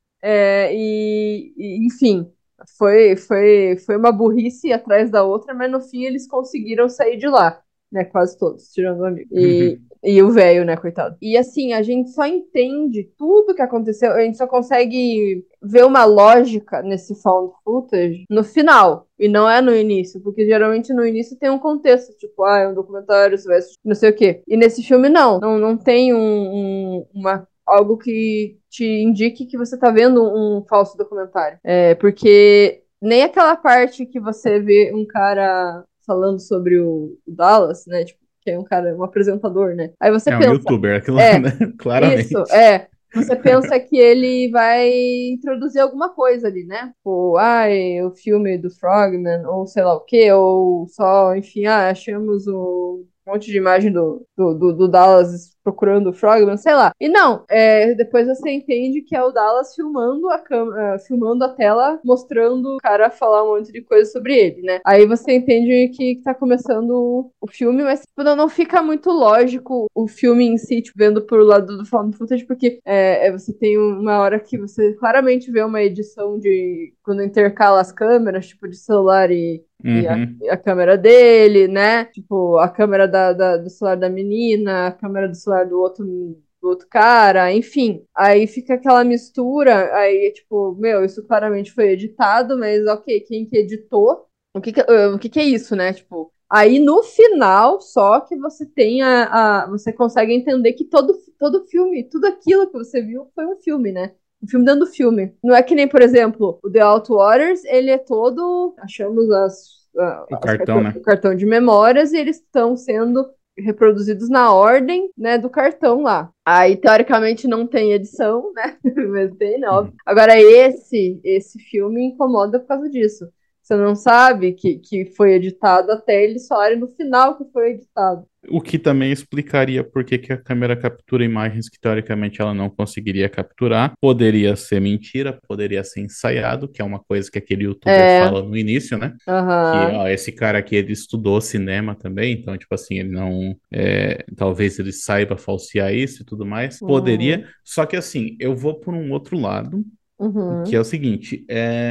É, e, e, enfim, foi, foi, foi uma burrice atrás da outra, mas no fim eles conseguiram sair de lá, né? Quase todos, tirando o amigo. E, Uhum. e o velho, né, coitado. E assim, a gente só entende tudo que aconteceu, a gente só consegue ver uma lógica nesse found footage no final, e não é no início, porque geralmente no início tem um contexto, tipo, ah, é um documentário, você vai assistir não sei o quê. E nesse filme, não, não, não tem um, um- uma algo que te indique que você tá vendo um falso documentário. É, porque nem aquela parte que você vê um cara falando sobre o, o Dallas, né? Tipo, que é um cara, um apresentador, né? Aí você É um pensa, youtuber, aquilo, é, né? isso, Claramente. é. Você pensa que ele vai introduzir alguma coisa ali, né? Tipo, ai, o filme do Frogman, ou sei lá o quê, ou só, enfim, ah, achamos o um monte de imagem do, do, do, do Dallas procurando o Frogman, sei lá. E não, é, depois você entende que é o Dallas filmando a câmera, filmando a tela, mostrando o cara falar um monte de coisa sobre ele, né? Aí você entende que tá começando o filme, mas tipo, não, não fica muito lógico o filme em si, tipo, vendo por lado do found footage, porque é, é, você tem uma hora que você claramente vê uma edição de quando intercala as câmeras, tipo, de celular e e a, Uhum. a câmera dele, né? Tipo, a câmera da, da- do celular da menina, a câmera do celular do outro, do outro cara, enfim. Aí fica aquela mistura, aí, tipo, meu, isso claramente foi editado, mas ok, quem que editou? O que que, uh, o que que é isso, né? Tipo, aí no final, só que você tem a, a- você consegue entender que todo, todo filme, tudo aquilo que você viu foi um filme, né? Um filme dentro do filme. Não é que nem, por exemplo, o The Outwaters, ele é todo. Achamos as, O as cartão, cartão, né? o cartão de memórias e eles estão sendo reproduzidos na ordem, né, do cartão lá. Aí, teoricamente, não tem edição, né? Mas tem, né? Óbvio. Uhum. Agora, esse, esse filme incomoda por causa disso. Você não sabe que, que foi editado até eles falarem no final que foi editado. O que também explicaria por que que a câmera captura imagens que teoricamente ela não conseguiria capturar. Poderia ser mentira, poderia ser ensaiado, que é uma coisa que aquele youtuber É, fala no início, né? Que, aham, ó, esse cara aqui, ele estudou cinema também, então, tipo assim, ele não, é, talvez ele saiba falsear isso e tudo mais. Poderia, uhum, só que assim, eu vou por um outro lado, que é uhum, o seguinte, é,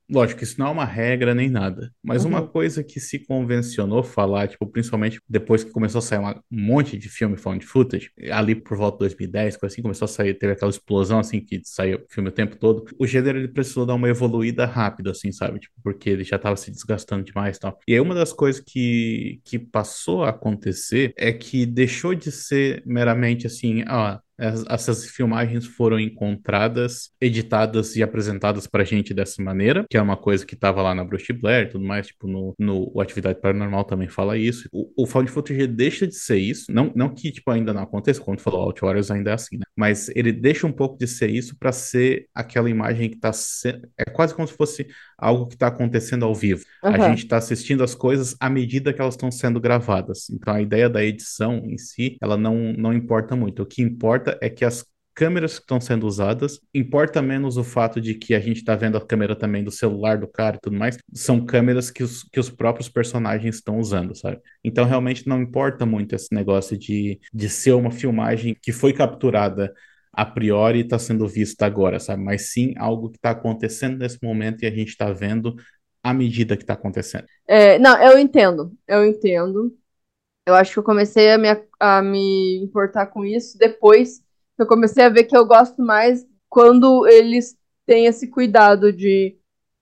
Lógico, isso não é uma regra nem nada, mas uma Uhum. coisa que se convencionou falar, tipo, principalmente depois que começou a sair uma- um monte de filme found footage, ali por volta de dois mil e dez, coisa assim, começou a sair, teve aquela explosão, assim, que saiu filme o tempo todo, o gênero, ele precisou dar uma evoluída rápida, assim, sabe? Tipo, porque ele já tava se desgastando demais e tal. E aí uma das coisas que, que passou a acontecer é que deixou de ser meramente, assim, ah, es- essas filmagens foram encontradas, editadas e apresentadas pra gente dessa maneira, que é uma coisa que tava lá na Bruxa de Blair e tudo mais, tipo, no, no o Atividade Paranormal também fala isso. O, o found footage deixa de ser isso, não, não que, tipo, ainda não aconteça, quando falou Outwaters ainda é assim, né? Mas ele deixa um pouco de ser isso pra ser aquela imagem que tá sendo... É quase como se fosse algo que tá acontecendo ao vivo. A Aham. gente tá assistindo as coisas à medida que elas estão sendo gravadas. Então a ideia da edição em si, ela não, não importa muito. O que importa é que as câmeras que estão sendo usadas, importa menos o fato de que a gente está vendo a câmera também do celular do cara e tudo mais, são câmeras que os, que os próprios personagens estão usando, sabe? Então realmente não importa muito esse negócio de, de ser uma filmagem que foi capturada a priori e está sendo vista agora, sabe? Mas sim algo que está acontecendo nesse momento e a gente está vendo à medida que está acontecendo. É, não, eu entendo, eu entendo. Eu acho que eu comecei a me, a me importar com isso depois que eu comecei a ver que eu gosto mais quando eles têm esse cuidado de,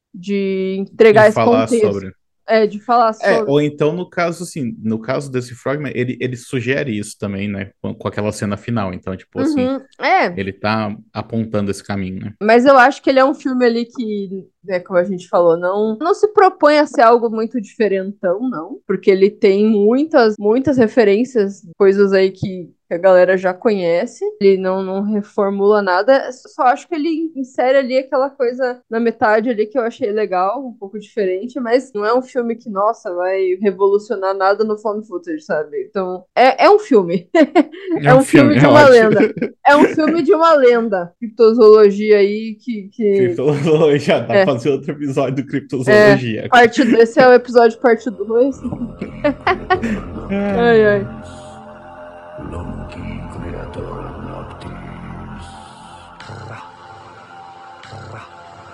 de De entregar esse falar contexto, sobre. é, de falar É, sobre. ou então, no caso, assim, no caso desse Frogman, ele, ele sugere isso também, né? Com, com aquela cena final. Então, tipo assim, Uhum, é, ele tá apontando esse caminho, né? mas eu acho que ele é um filme ali que, né, como a gente falou, não, não se propõe a ser algo muito diferentão, não, porque ele tem muitas, muitas referências, coisas aí que que a galera já conhece, ele não, não reformula nada, só acho que ele insere ali aquela coisa na metade ali que eu achei legal, um pouco diferente, mas não é um filme que, nossa, vai revolucionar nada no found footage, sabe? Então, é, é um filme. É É um um filme filme, de é uma ótimo. lenda. É um filme de uma lenda. Criptozoologia aí que, que Criptozoologia, dá pra é, fazer outro episódio do é Criptozoologia. parte desse é o episódio parte dois. Ai, ai. Longi creator noctis. Tra, tra.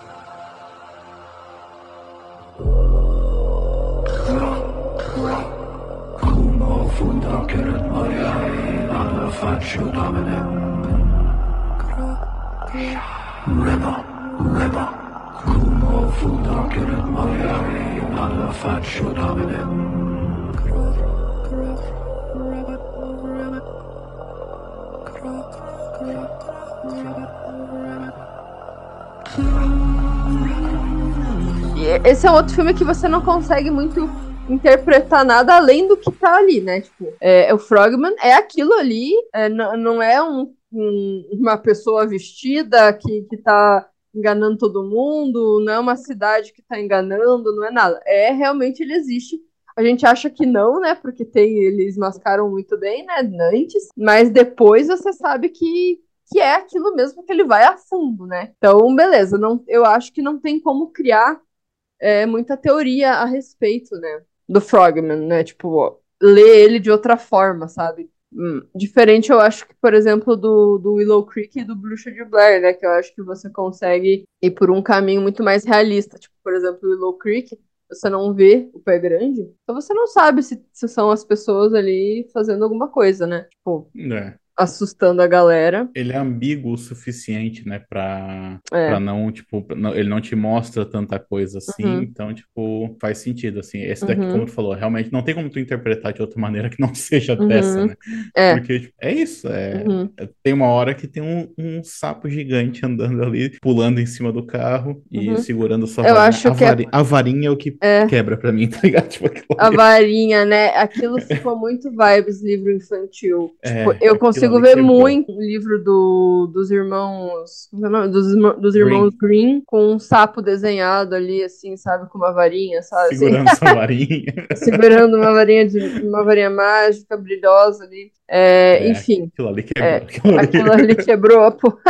Tra, tra. Como fundacerat Mariae ad faccio dominem. Reba, reba. Como fundacerat Mariae ad faccio dominem. E esse é outro filme que você não consegue muito interpretar nada além do que tá ali, né? Tipo, é, o Frogman é aquilo ali, é, n- não é um, um- uma pessoa vestida que, que tá enganando todo mundo, não é uma cidade que tá enganando, não é nada. É realmente ele existe. A gente acha que não, né? Porque tem, eles mascaram muito bem, né? Antes, mas depois você sabe que, que é aquilo mesmo que ele vai a fundo, né? Então, beleza, não, eu acho que não tem como criar é, muita teoria a respeito, né, do Frogman, né, tipo, ler ele de outra forma, sabe? Hum, diferente, eu acho que, por exemplo, do, do Willow Creek e do Bruxa de Blair, né, que eu acho que você consegue ir por um caminho muito mais realista, tipo, por exemplo, o Willow Creek, você não vê o pé grande, então você não sabe se, se são as pessoas ali fazendo alguma coisa, né, tipo, É. assustando a galera. Ele é ambíguo o suficiente, né, pra, pra É. não, tipo, pra não- ele não te mostra tanta coisa assim, Uhum, então, tipo, faz sentido, assim. Esse daqui, como tu uhum, falou, realmente não tem como tu interpretar de outra maneira que não seja dessa, uhum. né? É. Porque, tipo, é isso, é, Uhum, é- tem uma hora que tem um, um sapo gigante andando ali, pulando em cima do carro e uhum. segurando sua Eu varinha. acho A que é, varinha, a varinha é o que é quebra pra mim, tá ligado? Tipo, aquilo a ali, varinha, né? Aquilo ficou muito vibes livro infantil. Tipo, é, eu aquilo consigo ali ver quebrou. muito o livro do, dos irmãos, como é o nome? Dos, irmã- dos irmãos Green, Green com um sapo desenhado ali, assim, sabe, com uma varinha, sabe, assim, segurando sua varinha. segurando uma varinha de uma varinha mágica, brilhosa ali. É, É, enfim, aquilo ali quebrou. é, Aquilo ali. aquilo ali quebrou a porra.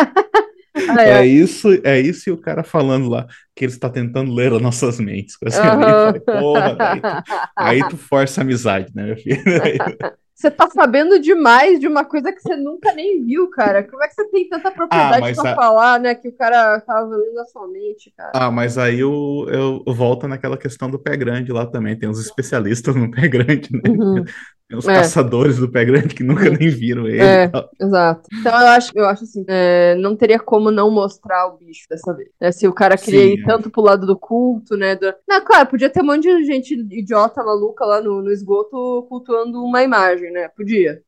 Ai, É ai. isso, é isso e o cara falando lá que ele está tentando ler as nossas mentes. Coisa assim, ali eu Aham. falei, porra, daí tu, aí tu força a amizade, né, meu filho? você tá sabendo demais de uma coisa que você nunca nem viu, cara. Como é que você tem tanta Ah, propriedade mas pra a- falar, né, que o cara tava lendo a sua mente, cara? Ah, mas aí eu, eu, eu volto naquela questão do pé grande lá também. Tem uns especialistas no pé grande, né? Uhum. Tem uns É. caçadores do pé grande que nunca Uhum. nem viram ele e É, tal. exato. Então eu acho, eu acho assim, é, não teria como não mostrar o bicho dessa vez. Né? Se o cara queria ir Sim, tanto pro lado do culto, né? Do... Não, claro, podia ter um monte de gente idiota, maluca lá no, no esgoto cultuando uma imagem, né? Podia.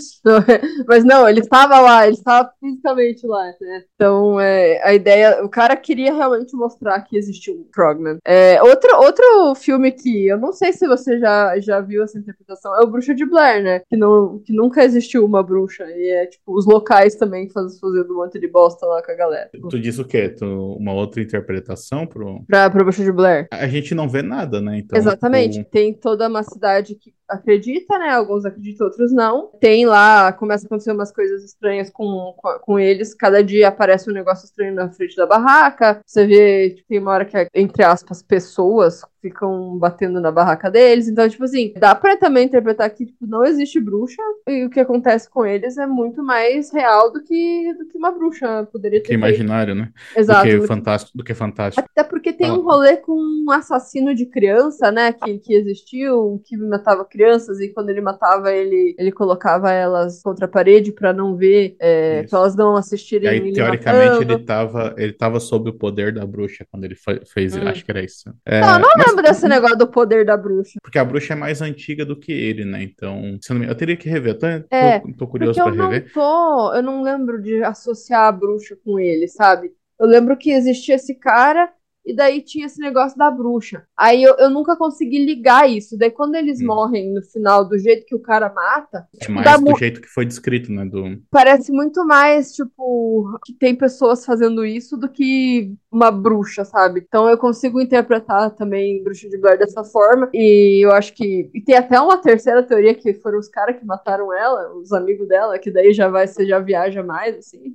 Mas não, ele estava lá, ele estava fisicamente lá, né? Então, é, a ideia, o cara queria realmente mostrar que existiu um Frogman. É, outro, outro filme que eu não sei se você já, já viu essa interpretação é o Bruxa de Blair, né? Que, não, que nunca existiu uma bruxa. E é tipo os locais também faz, fazendo um monte de bosta lá com a galera. tu diz o quê? Tu, uma outra interpretação pro. Pra, pra Bruxa de Blair. A gente não vê nada, né? Então, Exatamente. tipo. Tem toda uma cidade que acredita, né? Alguns acreditam, outros não. Tem lá, começa a acontecer umas coisas estranhas com, com, com eles. Cada dia aparece um negócio estranho na frente da barraca. Você vê, tipo, tem uma hora que, entre aspas, pessoas ficam batendo na barraca deles. Então, tipo assim, dá pra também interpretar que tipo, não existe bruxa. E o que acontece com eles é muito mais real do que, do que uma bruxa poderia Que ter feito. imaginário, né? Do Exato. que fantástico, do que fantástico. Até porque tem um Fala. rolê com um assassino de criança, né? Que, que existiu, que matava crianças, e quando ele matava, ele, ele colocava elas contra a parede pra não ver, é, pra Isso. elas não E assistirem aí, ele teoricamente, ele matando. tava, ele tava sob o poder da bruxa quando ele fa- fez. Hum. Acho que era isso. Não, eu É, não mas lembro desse negócio do poder da bruxa. porque a bruxa é mais antiga do que ele, né? Então, se eu, não me... eu teria que rever. Eu tô, É, tô, tô porque curioso eu pra não rever. tô, eu não lembro de associar a bruxa com ele, sabe? Eu lembro que existia esse cara e daí tinha esse negócio da bruxa. Aí eu, eu nunca consegui ligar isso. Daí quando eles Hum. morrem no final do jeito que o cara mata, É tipo, dá, mais do mu- jeito que foi descrito, né? Do... parece muito mais, tipo, que tem pessoas fazendo isso do que uma bruxa, sabe? Então eu consigo interpretar também Bruxa de Blair dessa forma. E eu acho que. E tem até uma terceira teoria que foram os caras que mataram ela, os amigos dela, que daí já vai, você já viaja mais, assim.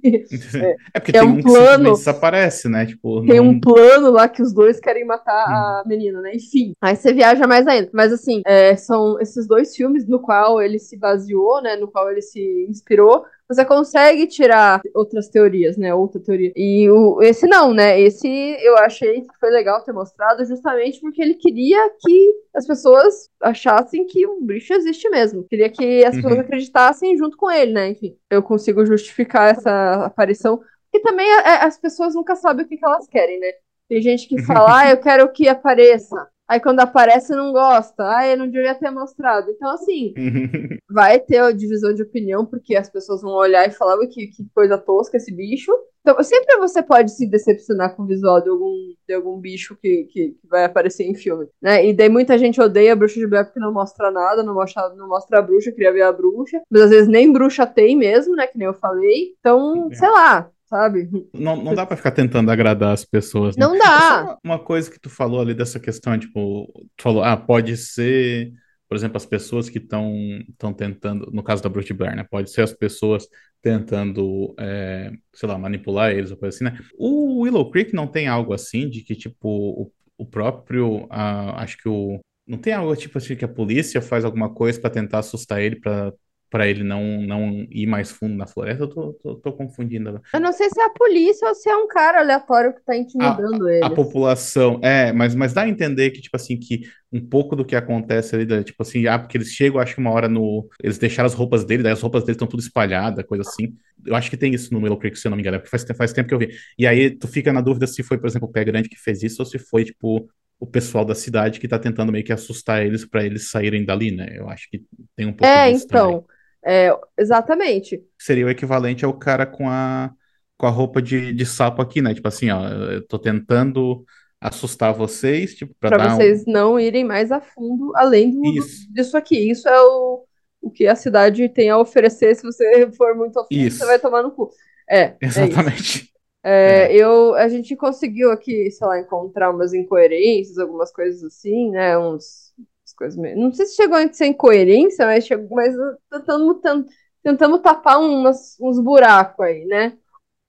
É porque É tem um um que simplesmente plano. desaparece, né? Tipo, Tem um não. plano lá que os dois querem matar Hum. a menina, né? Enfim, aí você viaja mais ainda. Mas assim, é, são esses dois filmes no qual ele se baseou, né? No qual ele se inspirou. Você consegue tirar outras teorias, né? Outra teoria. E o, esse não, né? Esse eu achei que foi legal ter mostrado justamente porque ele queria que as pessoas achassem que o bicho existe mesmo. Queria que as pessoas Uhum. acreditassem junto com ele, né? Enfim, eu consigo justificar essa aparição e também é, é, as pessoas nunca sabem o que, que elas querem, né? Tem gente que fala, ah, eu quero que apareça. Aí quando aparece, não gosta. Ah, eu não devia ter mostrado. Então, assim, vai ter a divisão de opinião, porque as pessoas vão olhar e falar, "Ui, que, que coisa tosca esse bicho." Então, sempre você pode se decepcionar com o visual de algum, de algum bicho que, que, que vai aparecer em filme, né? E daí muita gente odeia a Bruxa de Blair porque não mostra nada, não mostra, não mostra a bruxa, queria ver a bruxa. Mas às vezes nem bruxa tem mesmo, né? Que nem eu falei. Então, sei lá, sabe? Não, não dá pra ficar tentando agradar as pessoas, né? Não É só dá. uma, uma coisa que tu falou ali dessa questão, tipo, tu falou, ah, pode ser, por exemplo, as pessoas que estão estão tentando, no caso da Bruce de Blair, né? Pode ser as pessoas tentando, é, sei lá, manipular eles ou coisa assim, né? O Willow Creek não tem algo assim de que, tipo, o, o próprio, ah, acho que o não tem algo tipo assim que a polícia faz alguma coisa pra tentar assustar ele, pra para ele não não ir mais fundo na floresta? Eu tô, tô, tô confundindo. Eu não sei se é a polícia ou se é um cara aleatório que tá a, intimidando a eles. população, é, mas, mas dá a entender que, tipo assim, que um pouco do que acontece ali, né, tipo assim, ah, porque eles chegam, acho que uma hora no. Eles deixaram as roupas dele, daí as roupas dele estão tudo espalhadas, coisa assim. Eu acho que tem isso no Willow Creek, se eu não me engano, é porque faz, faz tempo que eu vi. E aí tu fica na dúvida se foi, por exemplo, o Pé Grande que fez isso ou se foi, tipo, o pessoal da cidade que tá tentando meio que assustar eles pra eles saírem dali, né? Eu acho que tem um pouco É, disso também. então. É, exatamente. Seria o equivalente ao cara com a, com a roupa de, de sapo aqui, né? Tipo assim, ó, eu tô tentando assustar vocês, tipo, pra Para dar um... vocês não irem mais a fundo além do, do- Isso, disso aqui. Isso é o, o que a cidade tem a oferecer. Se você for muito a fundo, você vai isso, tomar no cu. É, é isso. exatamente. É, É. eu, a gente conseguiu aqui, sei lá, encontrar umas incoerências, algumas coisas assim, né? Uns, umas coisas meio... Não sei se chegou a ser incoerência, mas, chegou, mas tentamos, tentamos tapar umas, uns buracos aí, né?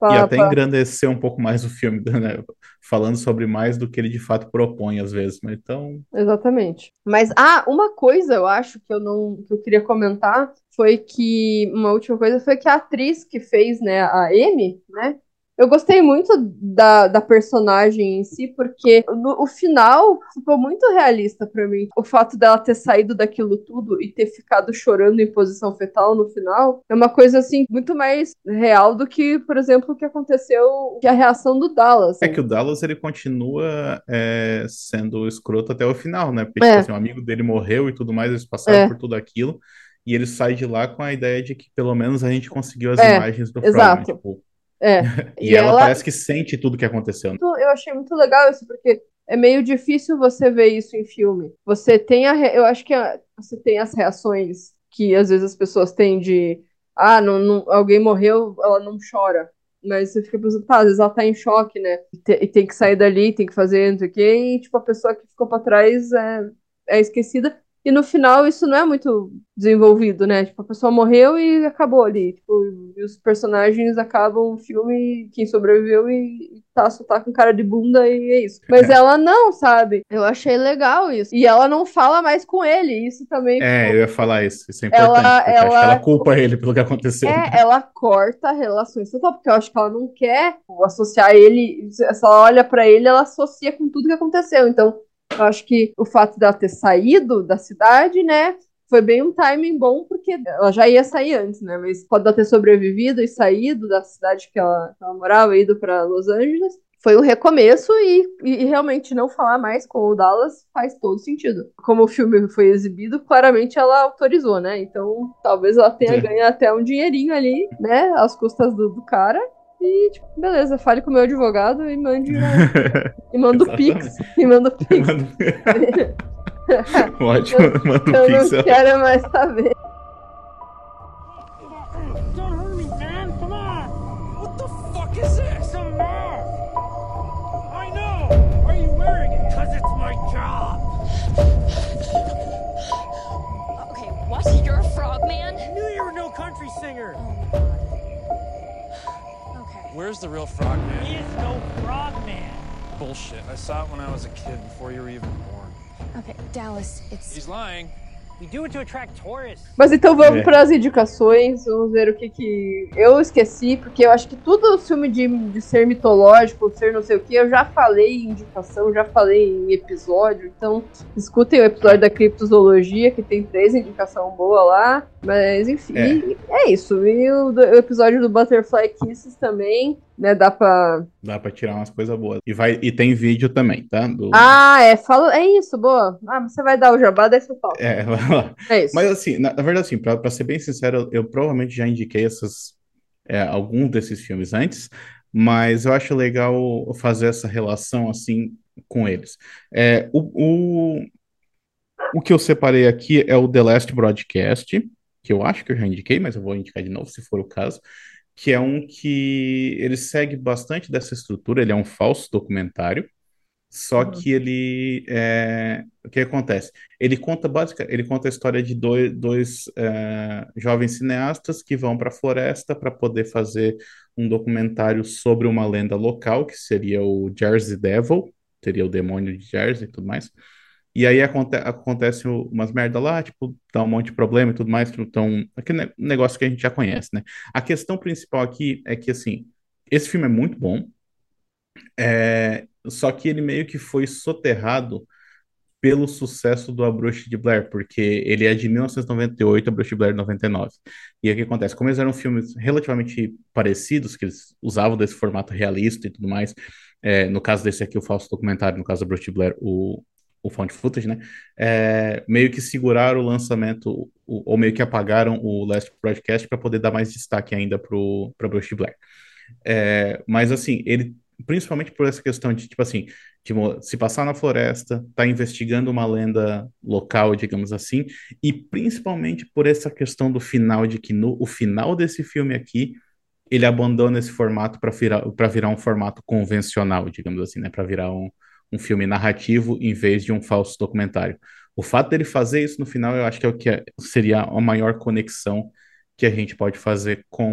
E Pra, até pra- engrandecer um pouco mais o filme, né? Falando sobre mais do que ele de fato propõe às vezes. Mas então, Exatamente. Mas, ah, uma coisa eu acho que eu não, que eu queria comentar foi que, uma última coisa foi que a atriz que fez, né, a Amy, né, eu gostei muito da, da personagem em si, porque no, o final ficou muito realista pra mim. O fato dela ter saído daquilo tudo e ter ficado chorando em posição fetal no final é uma coisa, assim, muito mais real do que, por exemplo, o que aconteceu, que a reação do Dallas. é Assim. que o Dallas ele continua é, sendo escroto até o final, né? Porque, tipo É, assim, o amigo dele morreu e tudo mais, eles passaram por é, tudo aquilo. E ele sai de lá com a ideia de que pelo menos a gente conseguiu as é, imagens do Freud, exato. tipo. É. E E ela ela, parece que sente tudo que aconteceu, né? eu achei muito legal isso, porque é meio difícil você ver isso em filme. Você tem a, re- eu acho que a- você tem as reações que às vezes as pessoas têm de, ah, não, não- alguém morreu, ela não chora. Mas você fica pensando, tá, às vezes ela tá em choque, né? E, te- e tem que sair dali, tem que fazer não sei o quê, e tipo, a pessoa que ficou pra trás é, é esquecida. E no final isso não é muito desenvolvido, né? Tipo, a pessoa morreu e acabou ali. Tipo, e os personagens acabam o filme, quem sobreviveu e, e tá, só tá com cara de bunda e é isso. Mas ela não, sabe? Eu achei legal isso. E ela não fala mais com ele. Isso também É, ficou. eu ia falar isso, isso é importante, Ela, porque eu acho que ela ela culpa ele pelo que aconteceu, né? é, ela corta relações total, porque eu acho que ela não quer tipo, associar ele. Se ela olha pra ele, ela associa com tudo que aconteceu. Então, eu acho que o fato dela ter saído da cidade, né, foi bem um timing bom, porque ela já ia sair antes, né? Mas pode ela ter sobrevivido e saído da cidade que ela, que ela morava, ido pra Los Angeles. Foi um recomeço e, e, e realmente não falar mais com o Dallas faz todo sentido. Como o filme foi exibido, claramente ela autorizou, né? Então talvez ela tenha É. ganho até um dinheirinho ali, né? Às custas do, do cara. E, tipo, beleza, fale com o meu advogado e mande uma, e manda o Pix. Exatamente. E manda o Pix. Manda- Ótimo, eu, manda o eu não pixel. quero mais saber. Don't hurt me, man! Come on! What the fuck is this? It's a mask! I know! Why are you wearing it? Because it's my job! Okay, what? You're a frogman? I knew you were no country singer! Oh my god. Okay. Where's the real frog man? He is no frogman! Bullshit. I saw it when I was a kid before you were even born. Okay, Dallas, it's He's lying. We do it to attract tourists. Mas então vamos É. para as indicações, vamos ver o que, que eu esqueci, porque eu acho que tudo o filme de, de ser mitológico, ser não sei o que, eu já falei em indicação, já falei em episódio, então escutem o episódio da criptozoologia, que tem três indicações boas lá, mas enfim, É. e é isso, e o, do- o episódio do Butterfly Kisses também, né, dá pra... Dá pra tirar umas coisas boas. E, vai, e tem vídeo também, tá? Do... Ah, é, fala, é isso, boa, ah, você vai dar o jabá, daí você fala, É, vai lá. é isso. Mas assim, na, na verdade, assim, pra, pra ser bem sincero, eu, eu provavelmente já indiquei essas, é, algum desses filmes antes, mas eu acho legal fazer essa relação assim com eles. É, o, o, o que eu separei aqui é o The Last Broadcast, que eu acho que eu já indiquei, mas eu vou indicar de novo se for o caso, que é um que ele segue bastante dessa estrutura, ele é um falso documentário. Só Uhum. que ele é... o que acontece? Ele conta básica, ele conta a história de dois, dois é, jovens cineastas que vão para a floresta para poder fazer um documentário sobre uma lenda local, que seria o Jersey Devil, seria o demônio de Jersey e tudo mais. E aí aconte acontece umas merda lá, tipo, dá um monte de problema e tudo mais, então, aquele ne- negócio que a gente já conhece, né? A questão principal aqui é que, assim, esse filme é muito bom, é, só que ele meio que foi soterrado pelo sucesso do A Bruxa de Blair, porque ele é de mil novecentos e noventa e oito, A Bruxa de Blair de noventa e nove. E aí o que acontece? Como eles eram filmes relativamente parecidos, que eles usavam desse formato realista e tudo mais, é, no caso desse aqui, o falso documentário, no caso da Bruxa de Blair, o, o found footage, né? É, meio que seguraram o lançamento, o, ou meio que apagaram o Last Broadcast para poder dar mais destaque ainda para Bruxa de Blair. É, mas assim, ele principalmente por essa questão de, tipo assim, de mo- se passar na floresta, tá investigando uma lenda local, digamos assim, e principalmente por essa questão do final, de que no o final desse filme aqui, ele abandona esse formato para virar, para virar um formato convencional, digamos assim, né? Para virar um, um filme narrativo em vez de um falso documentário. O fato dele fazer isso no final, eu acho que é o que é- seria a maior conexão que a gente pode fazer com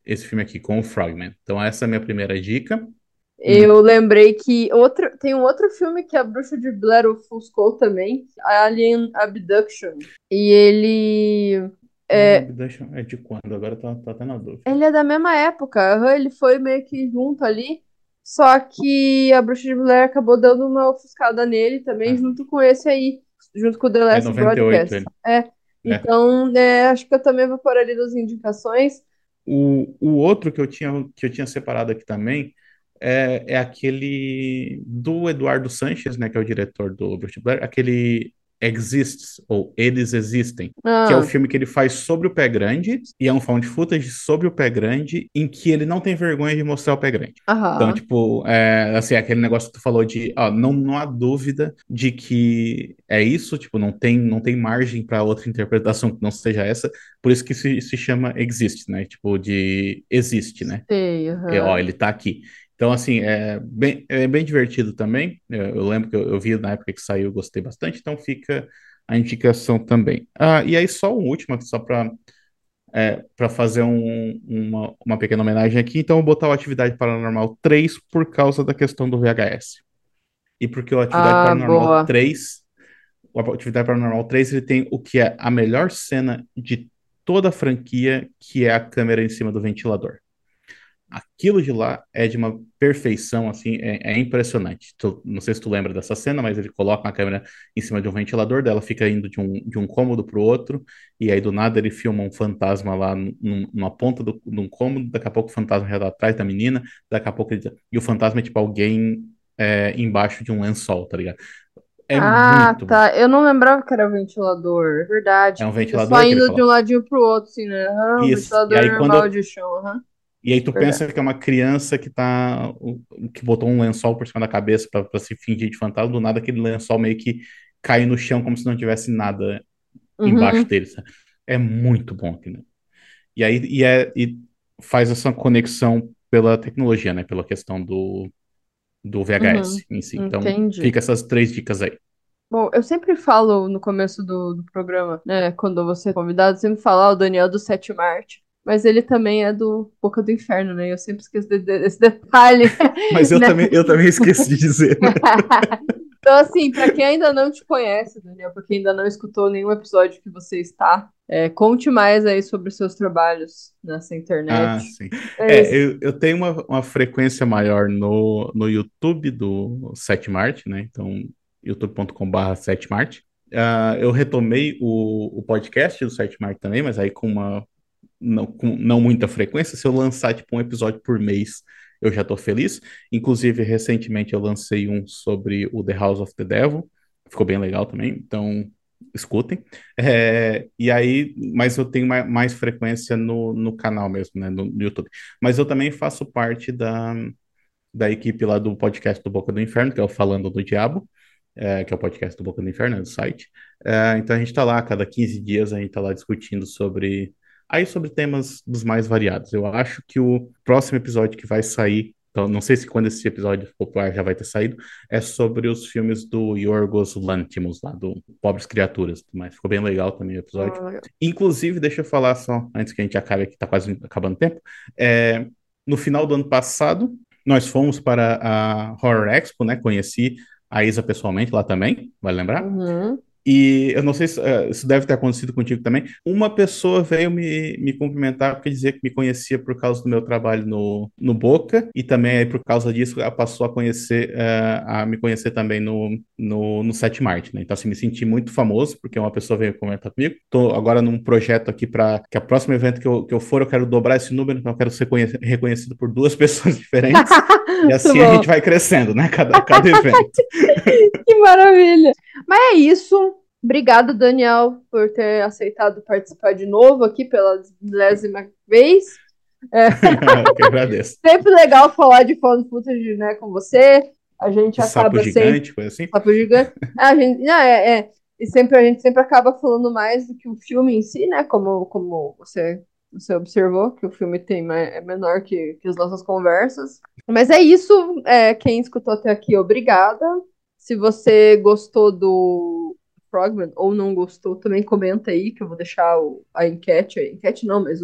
esse filme aqui, com o Frogman. Então essa é a minha primeira dica. Hum. Eu lembrei que outro, tem um outro filme que a Bruxa de Blair ofuscou também, Alien Abduction. E ele Alien é, Abduction é de quando? Agora tá, tá até na dúvida. ele é da mesma época, aham, ele foi meio que junto ali, só que a Bruxa de Blair acabou dando uma ofuscada nele também, Ah, junto com esse aí, junto com o The é Last noventa e oito Broadcast. ele. É, É. então, é, acho que eu também vou pôr ali das indicações. O, o outro que eu tinha, que eu tinha separado aqui também é, é aquele do Eduardo Sanches, né, que é o diretor do Bruce Blair, aquele Exists, ou Eles Existem, que é o Ah, filme que ele faz sobre o Pé Grande, e é um found footage sobre o Pé Grande, em que ele não tem vergonha de mostrar o pé grande. Então, aham. tipo, é, assim, aquele negócio que tu falou de, ó, não, não há dúvida de que é isso, tipo, não tem, não tem margem para outra interpretação que não seja essa, por isso que se, se chama existe, né? Tipo, de existe, né? Sei, É, ó, aham. ele tá aqui. Então, assim, é bem, é bem divertido também. Eu, eu lembro que eu, eu vi na época que saiu, eu gostei bastante, então fica a indicação também. Ah, e aí, só um último, só para é, para fazer um- uma, uma pequena homenagem aqui. Então, eu vou botar o Atividade Paranormal três por causa da questão do V H S. E porque o Atividade Ah, Paranormal boa. três o Atividade Paranormal três ele tem o que é a melhor cena de toda a franquia, que é a câmera em cima do ventilador. Aquilo de lá é de uma perfeição, assim, é, é impressionante. Tu- não sei se tu lembra dessa cena, mas ele coloca uma câmera em cima de um ventilador, dela fica indo de um, de um cômodo para o outro, e aí do nada ele filma um fantasma lá num- numa ponta do, de um cômodo, daqui a pouco o fantasma já tá atrás da menina, daqui a pouco ele, e o fantasma é tipo alguém é, embaixo de um lençol, tá ligado? É Ah, muito bom. tá. Eu não lembrava que era o ventilador. É É verdade. um Fica só ventilador que ele indo de um coloca. ladinho pro outro, assim, né? Aham, um Isso. E ventilador aí normal quando de chão, aham. e aí tu Verdade. pensa que é uma criança que tá o- que botou um lençol por cima da cabeça pra pra se fingir de fantasma, do nada aquele lençol meio que cai no chão como se não tivesse nada embaixo Uhum, dele, sabe? É muito bom aquilo. E aí e é e faz essa conexão pela tecnologia, né, pela questão do do V H S uhum. em si. Então, Entendi. fica essas três dicas aí. Bom, eu sempre falo no começo do, do programa, né? Quando você é convidado, eu sempre falo, ah, o Daniel é do Sétima Arte. Mas ele também é do Boca do Inferno, né? Eu sempre esqueço de- de- desse detalhe, Mas eu né? também eu também esqueci de dizer, né? Então, assim, para quem ainda não te conhece, Daniel, para quem ainda não escutou nenhum episódio que você está, é, conte mais aí sobre os seus trabalhos nessa Ah, internet. sim. É É, isso. eu, eu tenho uma, uma frequência maior no, no YouTube do Setmart, né? Então, youtube ponto com barra Setmart. Ah, eu retomei o, o podcast do Setmart também, mas aí com uma não, com não muita frequência. Se eu lançar tipo um episódio por mês, eu já tô feliz. Inclusive, recentemente eu lancei um sobre o The House of the Devil. Ficou bem legal também, então escutem. É, e aí, mas eu tenho mais, mais frequência no, no canal mesmo, né, no, no YouTube. Mas eu também faço parte da, da equipe lá do podcast do Boca do Inferno, que é o Falando do Diabo, é, que é o podcast do Boca do Inferno, é do site. É, então a gente está lá, a cada quinze dias a gente está lá discutindo sobre aí sobre temas dos mais variados. Eu acho que o próximo episódio que vai sair, então, não sei se quando esse episódio for pro ar já vai ter saído, é sobre os filmes do Yorgos Lanthimos, lá do Pobres Criaturas, mas ficou bem legal também o episódio. Ah, Inclusive, deixa eu falar só, antes que a gente acabe aqui, tá quase acabando o tempo, é, no final do ano passado, nós fomos para a Horror Expo, né? Conheci a Isa pessoalmente lá também, vai lembrar? uhum. E eu não sei se eh, isso deve ter acontecido contigo também. Uma pessoa veio me, me cumprimentar porque dizia que me conhecia por causa do meu trabalho no, no Boca, e também aí, por causa disso ela passou a conhecer, eh, a me conhecer também no, no, no Sete Marte, né? Então, assim, me senti muito famoso porque uma pessoa veio comentar comigo. Estou agora num projeto aqui para que a próximo evento que eu, que eu for, eu quero dobrar esse número, então eu quero ser conhe- reconhecido por duas pessoas diferentes. E Muito assim a gente bom. vai crescendo, né? Cada, cada evento. Que maravilha. Mas é isso. Obrigado, Daniel, por ter aceitado participar de novo aqui pela milésima vez. É Eu que agradeço. sempre legal falar de found footage, né, com você. A gente De sapo acaba sempre. gigante, coisa assim. Papo gigante. A gente, não, é, é. E sempre a gente sempre acaba falando mais do que o filme em si, né? Como, como você, você observou, que o filme tem, ma- é menor que, que as nossas conversas. Mas é isso. É, quem escutou até aqui, obrigada. Se você gostou do Frogman ou não gostou, também comenta aí, que eu vou deixar o- a enquete. A enquete não, mas o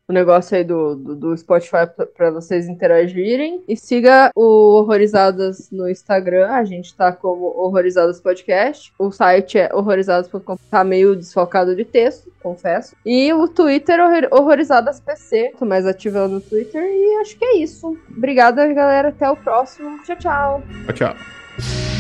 o negócio aí do, do, do Spotify pra, pra vocês interagirem. E siga o Horrorizadas no Instagram. A gente tá como Horrorizadas Podcast. O site é horrorizadas ponto com. Tá meio desfocado de texto, confesso. E o Twitter, Horror- Horrorizadas P C. Tô mais ativa no Twitter. E acho que é isso. Obrigada, galera. Até o próximo. Tchau, tchau. Tchau, tchau.